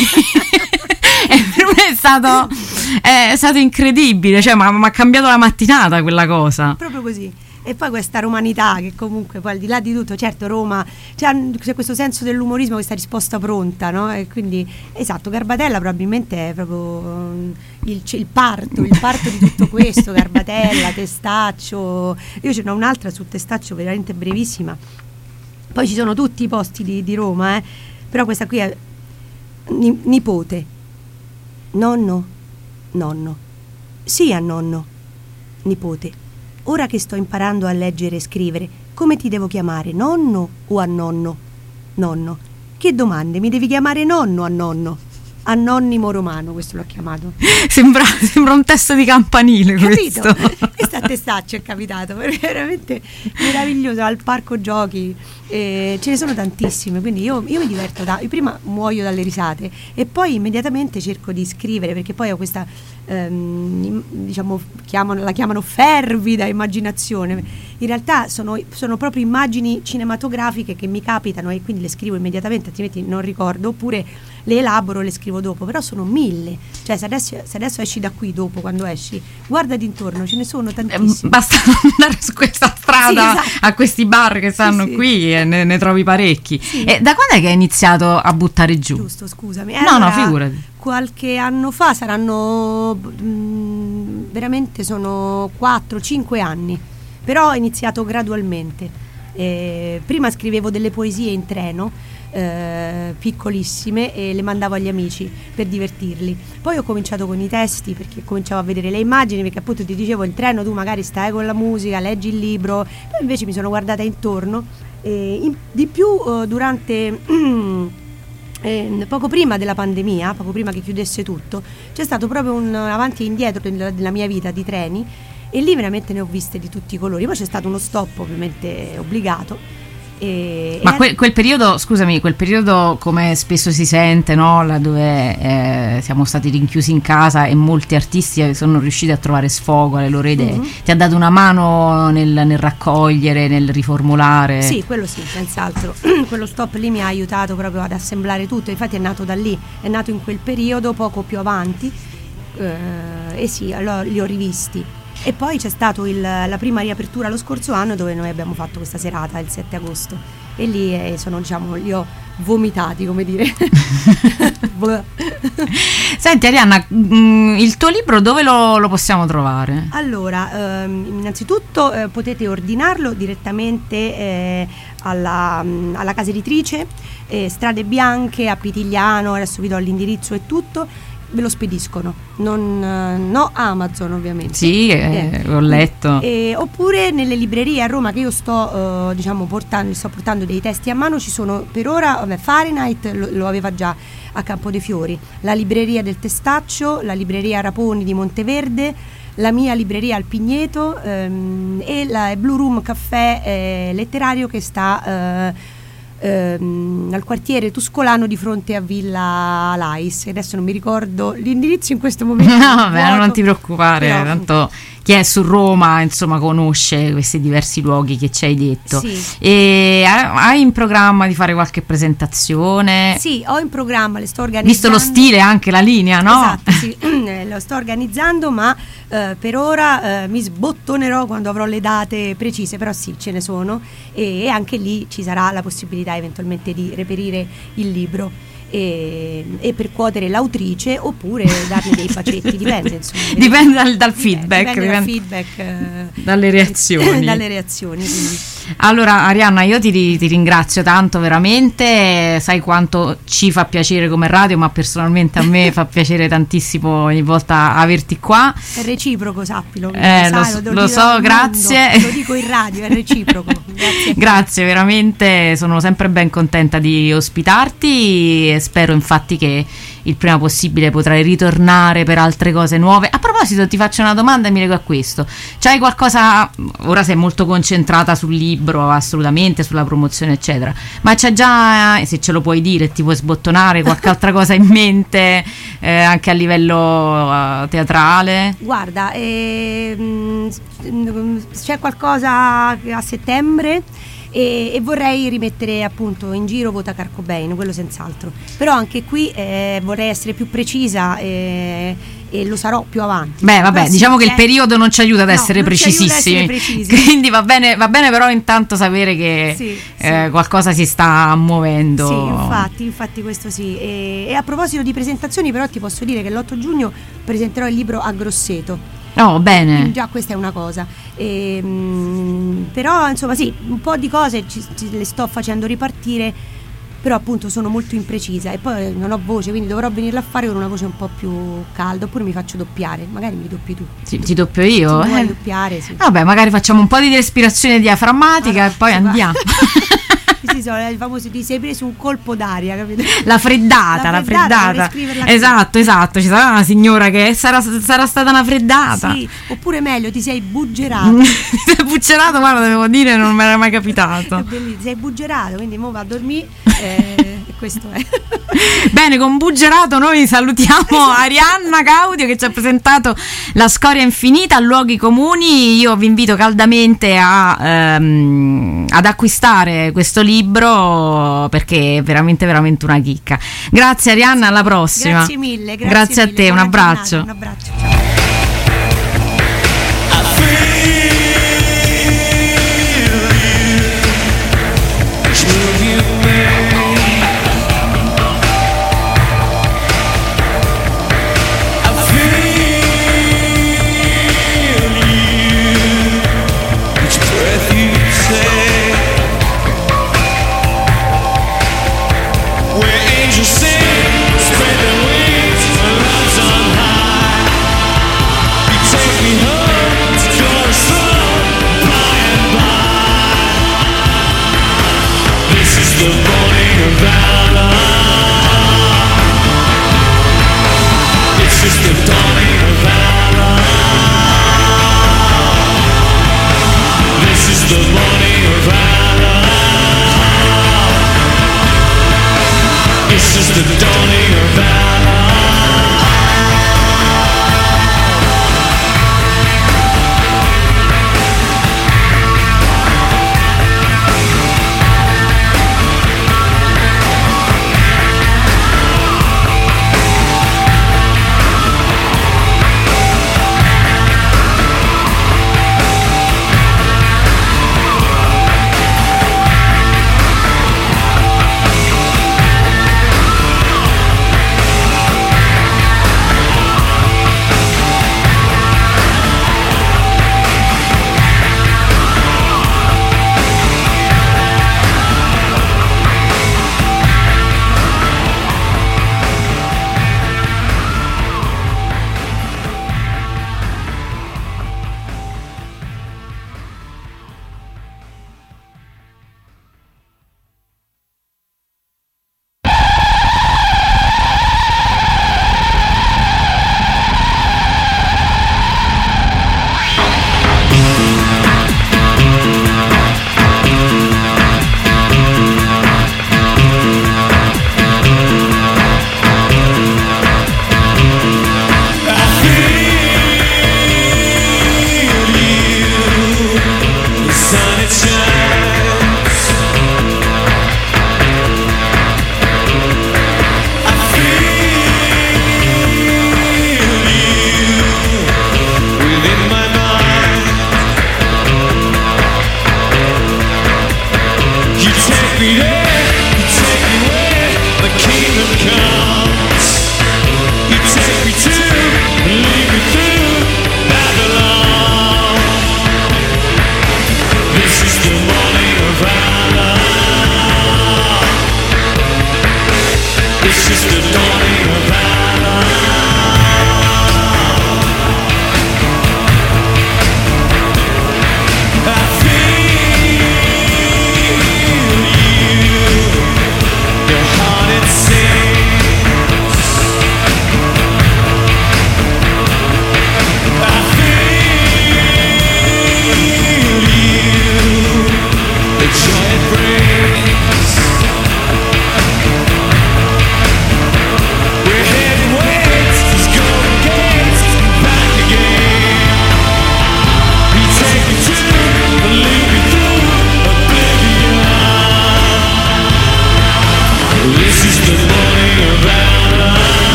E per me è stato, è stato incredibile, cioè mi ha cambiato la mattinata quella cosa. Proprio così. E poi questa romanità che comunque poi al di là di tutto, certo Roma c'è, c'è questo senso dell'umorismo, questa risposta pronta, no? E quindi esatto, Garbatella probabilmente è proprio um, il, il parto, il parto di tutto questo. Garbatella, Testaccio, io ce n'ho un'altra su Testaccio veramente brevissima. Poi ci sono tutti i posti di, di Roma, eh? Però questa qui è ni, nipote, nonno, nonno, sì a nonno, nipote. Ora che sto imparando a leggere e scrivere, come ti devo chiamare, nonno o a nonno? Nonno. Che domande? Mi devi chiamare nonno a nonno? Annonimo Romano, questo l'ho chiamato. Sembra, sembra un testo di campanile, Capito? questo. Questo a Testaccio è capitato, perché è veramente meraviglioso, al parco giochi, eh, ce ne sono tantissime, quindi io, io mi diverto, da, io prima muoio dalle risate e poi immediatamente cerco di scrivere, perché poi ho questa, ehm, diciamo, chiamano, la chiamano fervida immaginazione. In realtà sono, sono proprio immagini cinematografiche che mi capitano e quindi le scrivo immediatamente, altrimenti non ricordo, oppure le elaboro e le scrivo dopo, però sono mille, cioè se adesso, se adesso esci da qui dopo, quando esci, guardati intorno, ce ne sono tantissimi. Basta andare su questa strada, Sì, esatto. a questi bar che stanno Sì, sì. qui e ne, ne trovi parecchi. Sì. E da quando è che hai iniziato a buttare giù? Giusto, scusami. No, no, Allora, figurati. Qualche anno fa, saranno mh, veramente sono quattro cinque anni, però ho iniziato gradualmente. Eh, prima scrivevo delle poesie in treno, eh, piccolissime, e le mandavo agli amici per divertirli. Poi ho cominciato con i testi, perché cominciavo a vedere le immagini, perché appunto ti dicevo, in treno tu magari stai con la musica, leggi il libro, poi invece mi sono guardata intorno, e in, di più eh, durante eh, poco prima della pandemia, poco prima che chiudesse tutto, c'è stato proprio un avanti e indietro nella, nella mia vita di treni, e lì veramente ne ho viste di tutti i colori. Poi c'è stato uno stop ovviamente obbligato. E, Ma e quel, quel periodo, scusami, quel periodo, come spesso si sente, no? Là dove eh, siamo stati rinchiusi in casa e molti artisti sono riusciti a trovare sfogo alle loro idee, Mhm. ti ha dato una mano nel, nel raccogliere, nel riformulare? Sì, quello sì, senz'altro. Quello stop lì mi ha aiutato proprio ad assemblare tutto, infatti è nato da lì, è nato in quel periodo, poco più avanti, eh, e sì, allora li ho rivisti. E poi c'è stato il, la prima riapertura lo scorso anno, dove noi abbiamo fatto questa serata il sette agosto, e lì eh, sono, diciamo, li ho vomitati, come dire. Senti Arianna, mh, il tuo libro dove lo, lo possiamo trovare? Allora, ehm, innanzitutto eh, potete ordinarlo direttamente eh, alla, mh, alla casa editrice, eh, Strade Bianche a Pitigliano, adesso vi do l'indirizzo e tutto, ve lo spediscono, non, eh, no Amazon ovviamente. Sì, eh, Eh. ho letto. Eh, oppure nelle librerie a Roma che io sto eh, diciamo portando, sto portando dei testi a mano, ci sono per ora, vabbè, Fahrenheit lo, lo aveva già a Campo dei Fiori, la libreria del Testaccio, la libreria Raponi di Monteverde, la mia libreria al Pigneto ehm, e la Blue Room Caffè eh, letterario che sta eh, ehm, al quartiere Tuscolano di fronte a Villa Lais. Adesso non mi ricordo l'indirizzo in questo momento. No, vabbè, vuoto, non ti preoccupare, però- tanto chi è su Roma insomma conosce questi diversi luoghi che ci hai detto. Sì. E hai in programma di fare qualche presentazione? Sì, ho in programma, le sto organizzando. Visto lo stile, anche la linea, no? Esatto, sì, lo sto organizzando, ma eh, per ora eh, mi sbottonerò quando avrò le date precise, però sì, ce ne sono e, e anche lì ci sarà la possibilità eventualmente di reperire il libro e, e percuotere l'autrice oppure darle dei facetti, dipende insomma. Dipende dal, dal Eh, feedback, dipende dal dipende- feedback, eh, dalle reazioni. dalle reazioni, quindi. Allora Arianna, io ti, ri- ti ringrazio tanto veramente, sai quanto ci fa piacere come radio, ma personalmente a me fa piacere tantissimo ogni volta averti qua. È reciproco, sappilo. Eh, sai, lo so- devo lo dire so, al grazie. mondo, lo dico in radio, è reciproco. Grazie. Grazie, veramente sono sempre ben contenta di ospitarti e spero infatti che il prima possibile potrai ritornare per altre cose nuove. A proposito, ti faccio una domanda e mi leggo a questo. C'hai qualcosa, ora sei molto concentrata sul libro, assolutamente, sulla promozione eccetera, ma c'è già, se ce lo puoi dire, ti puoi sbottonare qualche altra cosa in mente eh, anche a livello eh, teatrale? Guarda, ehm, c'è qualcosa a settembre e, e vorrei rimettere appunto in giro Vota Kurt Cobain, quello senz'altro. Però anche qui eh, vorrei essere più precisa e, e lo sarò più avanti. Beh, vabbè, Però sì, diciamo che il c'è- periodo non ci aiuta ad No, essere non ci aiuta ad essere precisissimi. precisi. Quindi va bene, va bene però intanto sapere che Sì, eh, sì. qualcosa si sta muovendo. Sì, infatti, infatti questo sì. E, e a proposito di presentazioni, però ti posso dire che l'otto giugno presenterò il libro a Grosseto. No, bene. Già questa è una cosa. E, mm, però insomma sì, un po' di cose ci, ci- le sto facendo ripartire, però appunto sono molto imprecisa e poi non ho voce, quindi dovrò venirla a fare con una voce un po' più calda, oppure mi faccio doppiare, magari mi doppi tu. Ti, ti doppio io? Se mi vuoi Eh, doppiare, sì. Vabbè, magari facciamo un po' di respirazione diaframmatica Ah, e poi si fa. andiamo. Sì, sono i famosi ti sei preso un colpo d'aria, capito? La freddata, la La freddata, freddata. dovrei scriverla qui. Esatto, esatto. Ci sarà una signora che sarà, sarà stata una freddata. Sì, oppure meglio, ti sei buggerato. Ti sei buccerato, guarda, devo dire, non mi era mai capitato. È bellissimo, sei buggerato, quindi mo va a dormire. Eh, questo è. Bene, con buggerato noi salutiamo Arianna Gaudio che ci ha presentato La Scoria Infinita, Luoghi Comuni. Io vi invito caldamente a, ehm, ad acquistare questo libro perché è veramente veramente una chicca. Grazie Arianna, alla prossima. Grazie mille, grazie, Grazie a mille, te, un buona abbraccio. giornata, un abbraccio. Ciao.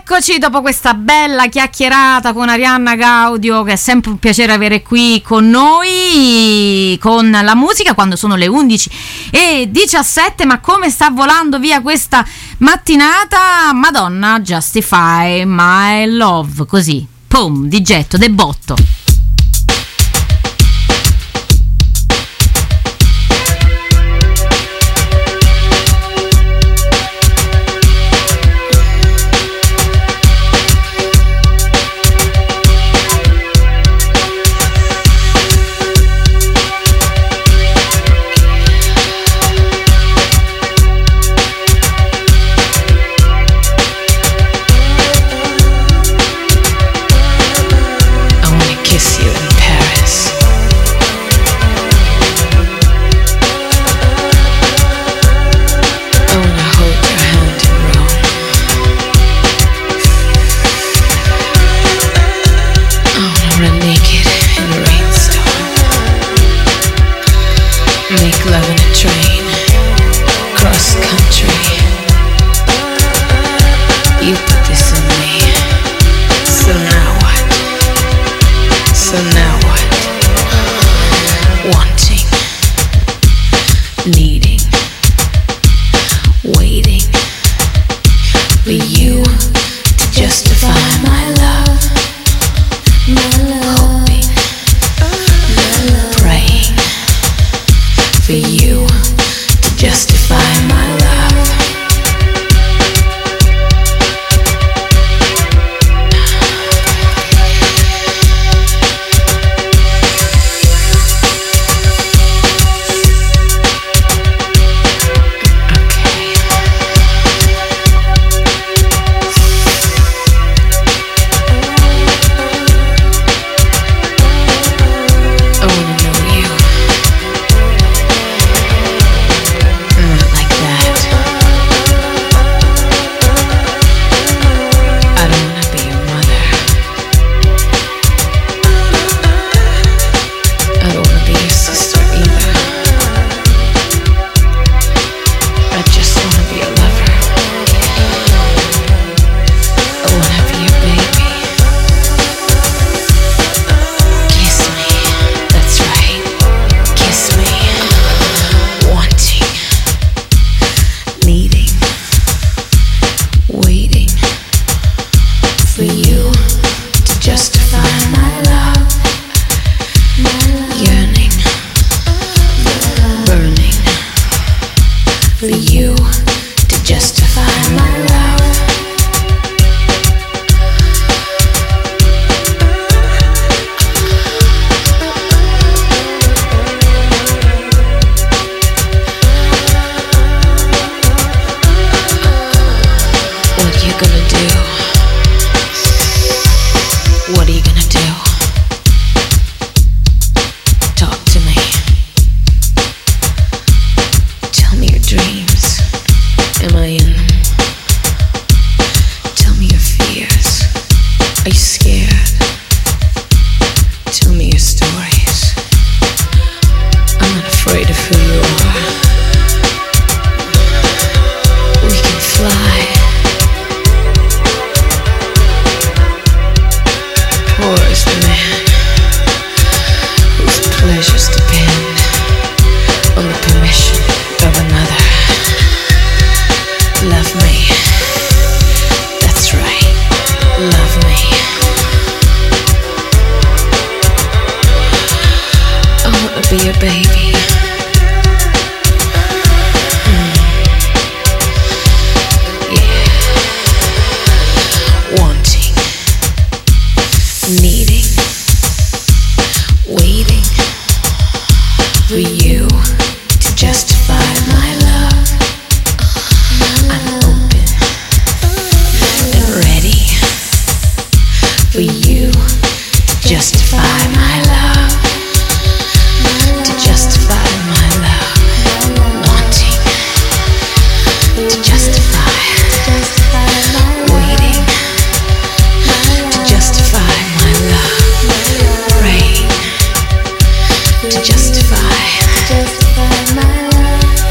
Eccoci dopo questa bella chiacchierata con Arianna Gaudio, che è sempre un piacere avere qui con noi, con la musica, quando sono le undici e diciassette. Ma come sta volando via questa mattinata, Madonna, Justify My Love, così, pum, di getto, de botto.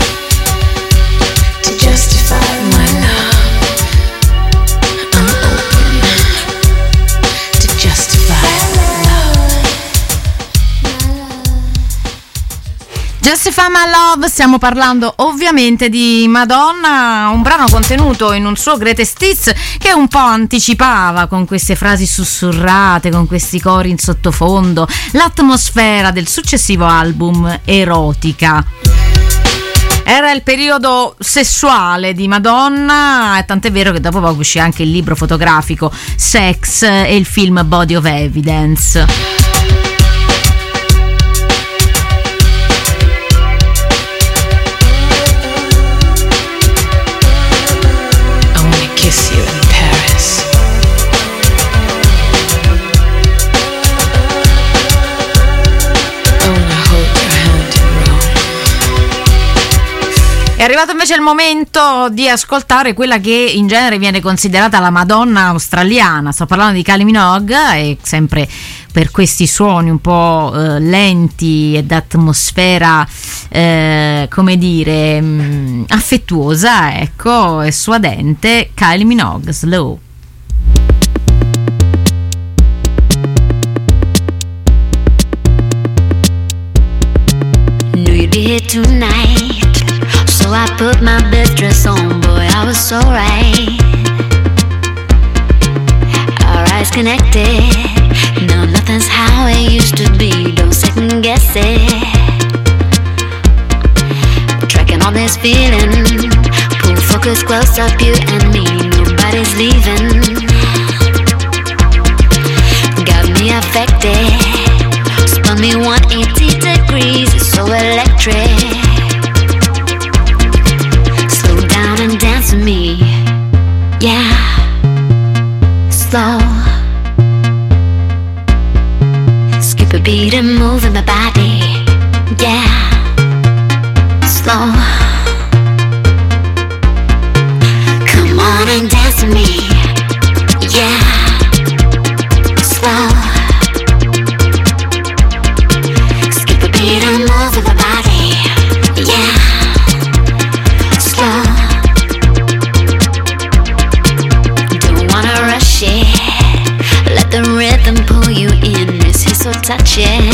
To justify my love, I'm open. Justify My Love, stiamo parlando ovviamente di Madonna, un brano contenuto in un suo Greatest Hits che un po' anticipava con queste frasi sussurrate, con questi cori in sottofondo, l'atmosfera del successivo album Erotica. Era il periodo sessuale di Madonna, tant'è vero che dopo poco uscì anche il libro fotografico Sex e il film Body of Evidence. Kiss you in Paris. I wanna hold your hand in Rome. È arrivato invece il momento di ascoltare quella che in genere viene considerata la Madonna australiana. Sto parlando di Kylie Minogue, e sempre per questi suoni un po' eh, lenti ed atmosfera eh, come dire mh, affettuosa, ecco, e suadente, Kylie Minogue, Slow. Knew you'd be here tonight, so I put my best dress on, boy, I was so right. Our eyes connected, no, nothing's how it used to be, don't second guess it. We're tracking on this feeling, pull focus close up, you and me, nobody's leaving. Got me affected, spun me one eighty degrees, it's so electric. Slow down and dance with me, yeah, slow. Skip a beat and move in my body, yeah, slow. Come on and dance with me, yeah, slow. Skip a beat and move with my body, yeah, slow. Don't wanna rush it, let the rhythm pull you in, this is so touching.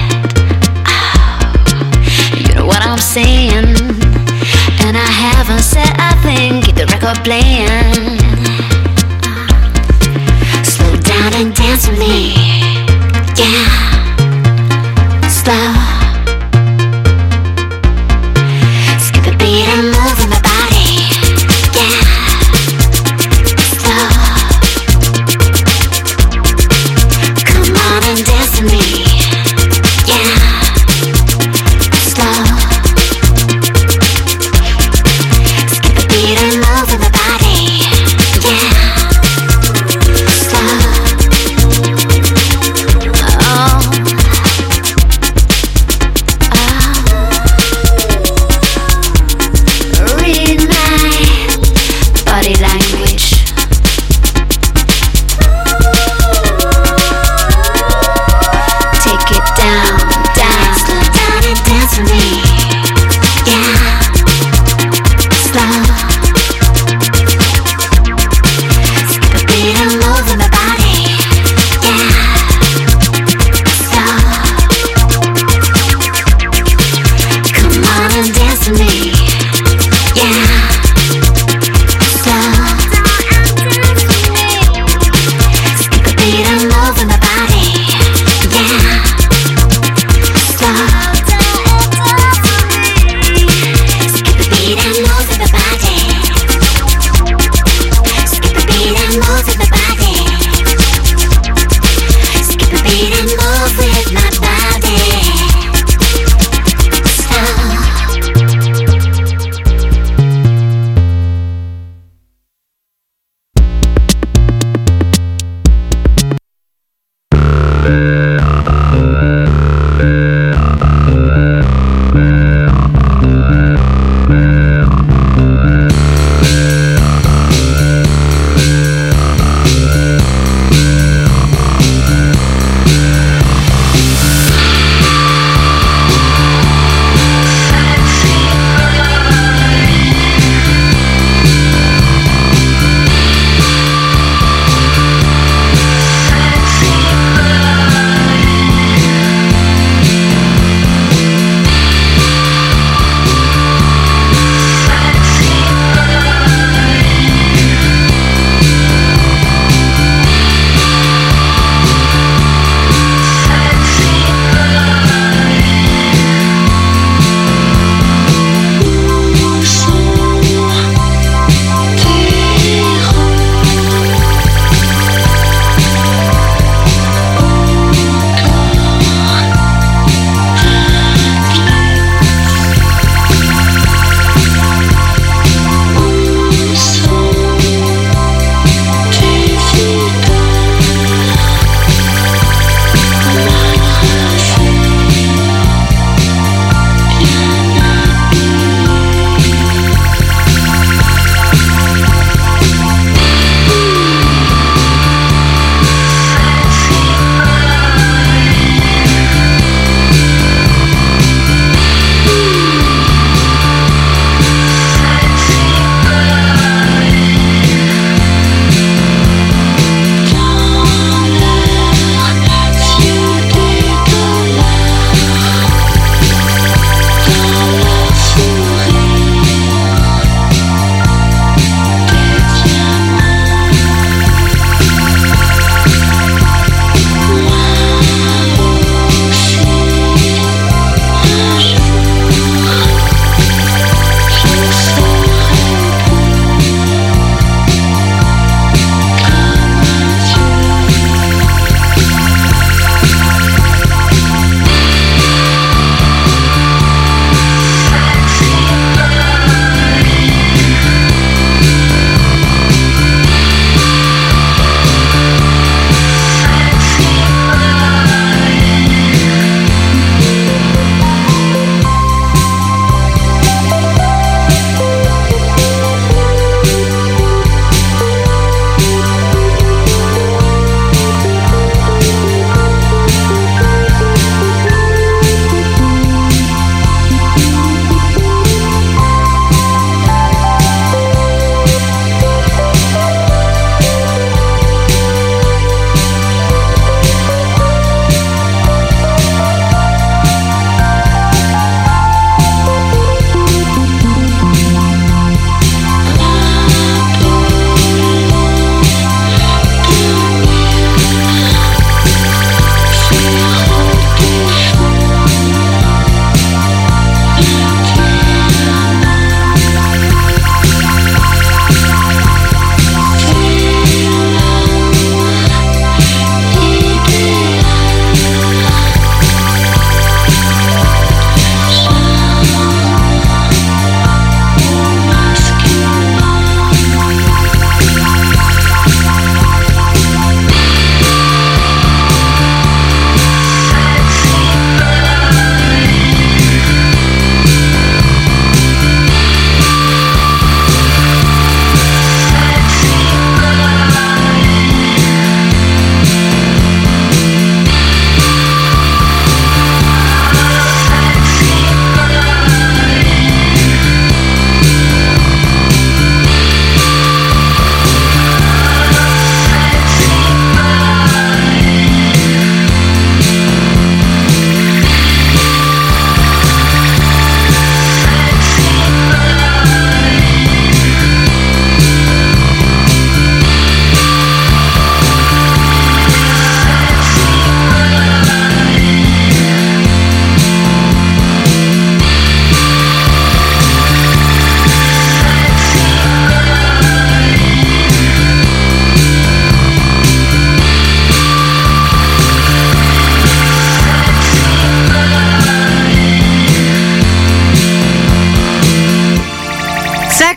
Oh, you know what I'm saying, and I haven't said a thing, keep the record playing. Slow down and dance with me, yeah, slow. Skip a beat and move in my body, yeah, slow. Come on and dance with me, yeah, slow. Skip a beat and move in my body, yeah, slow. Oh, oh. Read my body language. Take it down, down, slow down and dance with me, yeah, slow. Skip a beat and move in my body, yeah, slow. Come on and dance with me, yeah, slow. Skip a beat and move in my body, yeah, slow. Skip a beat and move in my body. Skip a beat and move in my body. Skip a beat and move with my body. Slow.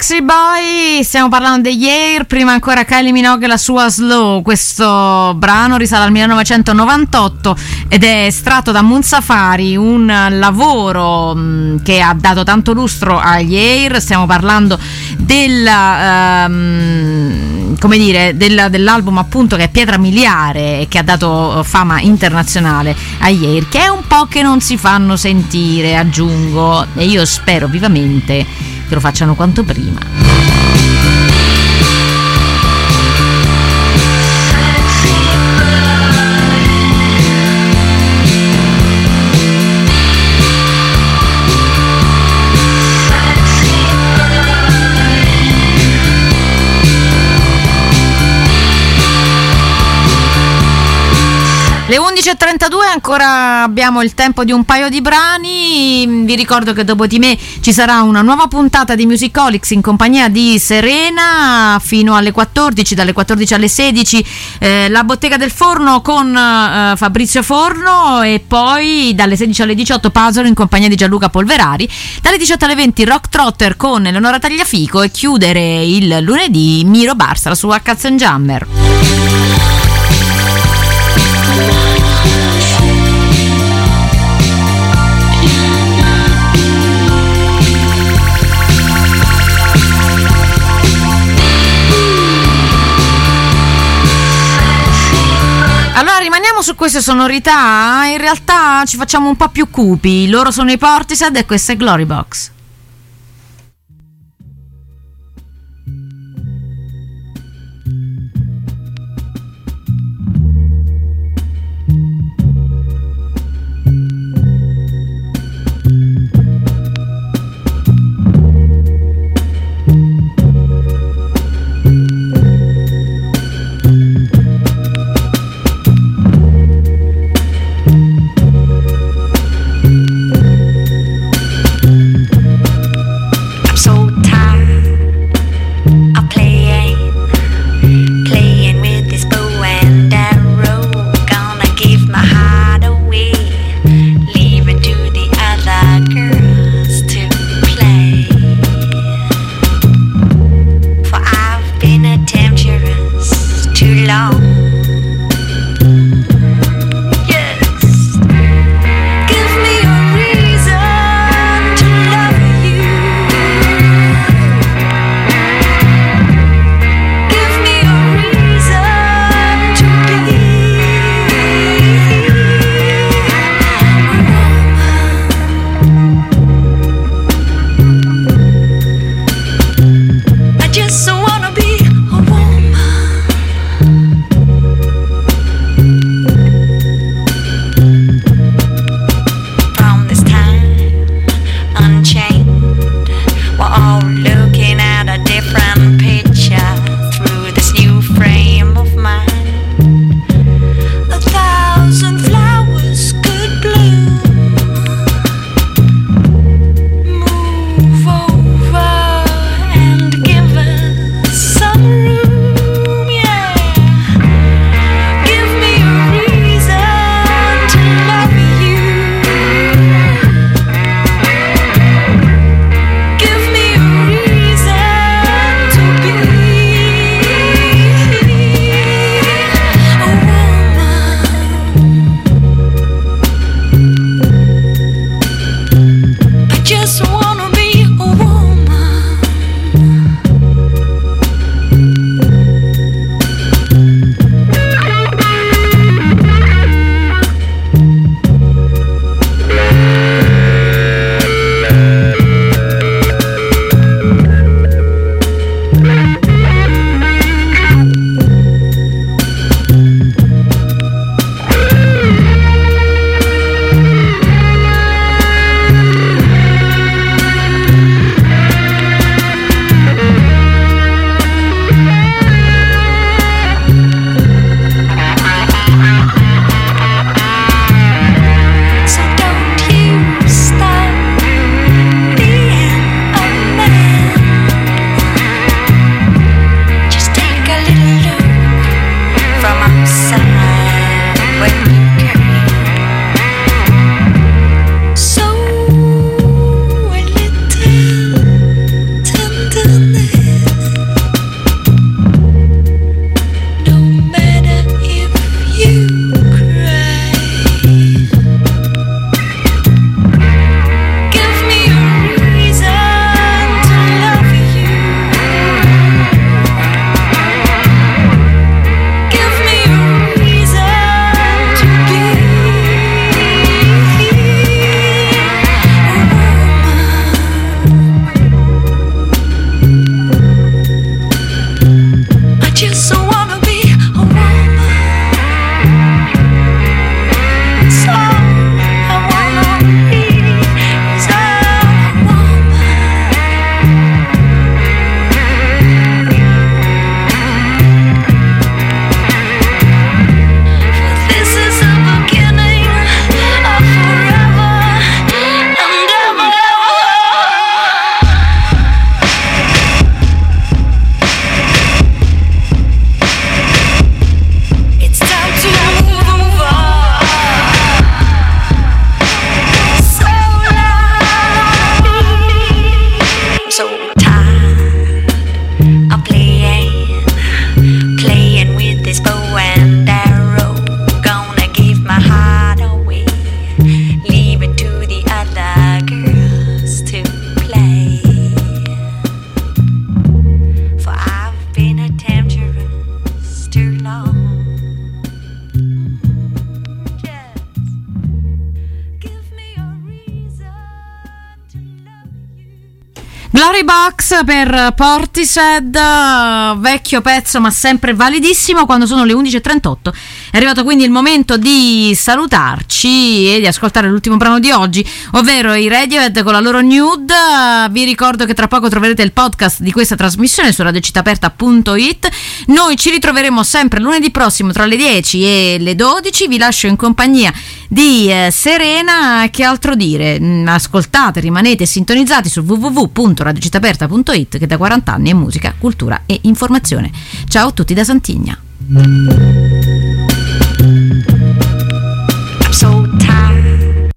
Backstreet Boy, stiamo parlando degli Air, prima ancora Kylie Minogue e la sua Slow. Questo brano risale al millenovecentonovantotto ed è estratto da Moon Safari, un lavoro mh, che ha dato tanto lustro agli Air. Stiamo parlando del, um, come dire, del, dell'album appunto che è Pietra Miliare e che ha dato fama internazionale agli Air, che è un po' che non si fanno sentire, aggiungo, e io spero vivamente che lo facciano quanto prima. Le undici e trentadue, ancora abbiamo il tempo di un paio di brani. Vi ricordo che dopo di me ci sarà una nuova puntata di Musicolics in compagnia di Serena fino alle quattordici, dalle quattordici alle sedici eh, La Bottega del Forno con eh, Fabrizio Forno, e poi dalle sedici alle diciotto Puzzle in compagnia di Gianluca Polverari, dalle diciotto alle venti Rock Trotter con Eleonora Tagliafico, e chiudere il lunedì Miro Barstra su H Z Jammer. Allora rimaniamo su queste sonorità, in realtà ci facciamo un po' più cupi. Loro sono i Portishead e questa è Glory Box. Thank Glory Box per Portishead, vecchio pezzo ma sempre validissimo quando sono le undici e trentotto. È arrivato quindi il momento di salutarci e di ascoltare l'ultimo brano di oggi, ovvero i Radiohead con la loro Nude. Vi ricordo che tra poco troverete il podcast di questa trasmissione su radio città aperta punto it. Noi ci ritroveremo sempre lunedì prossimo tra le dieci e le dodici. Vi lascio in compagnia di eh, Serena. Che altro dire? Ascoltate, rimanete sintonizzati su w w w punto radio città aperta punto it, che da quaranta anni è musica, cultura e informazione. Ciao a tutti da Santigna. I'm so tired.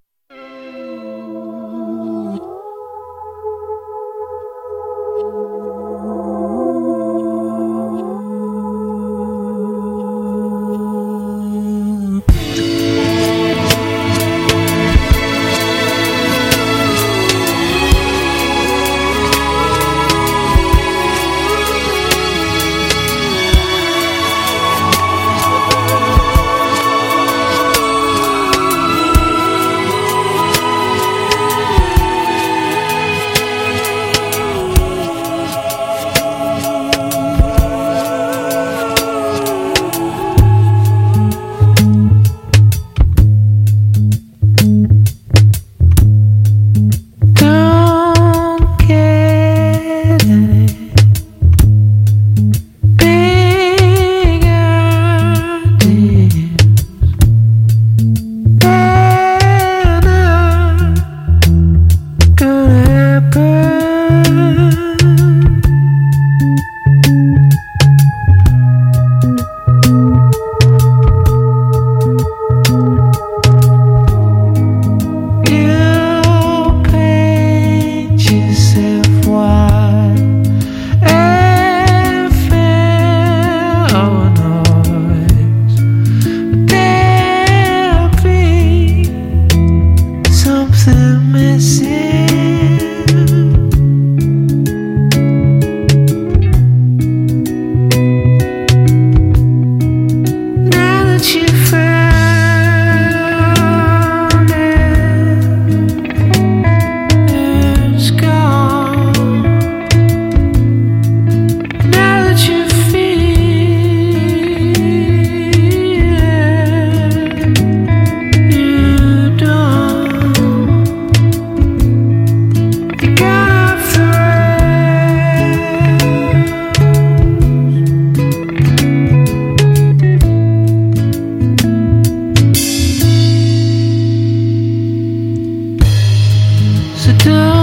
So don't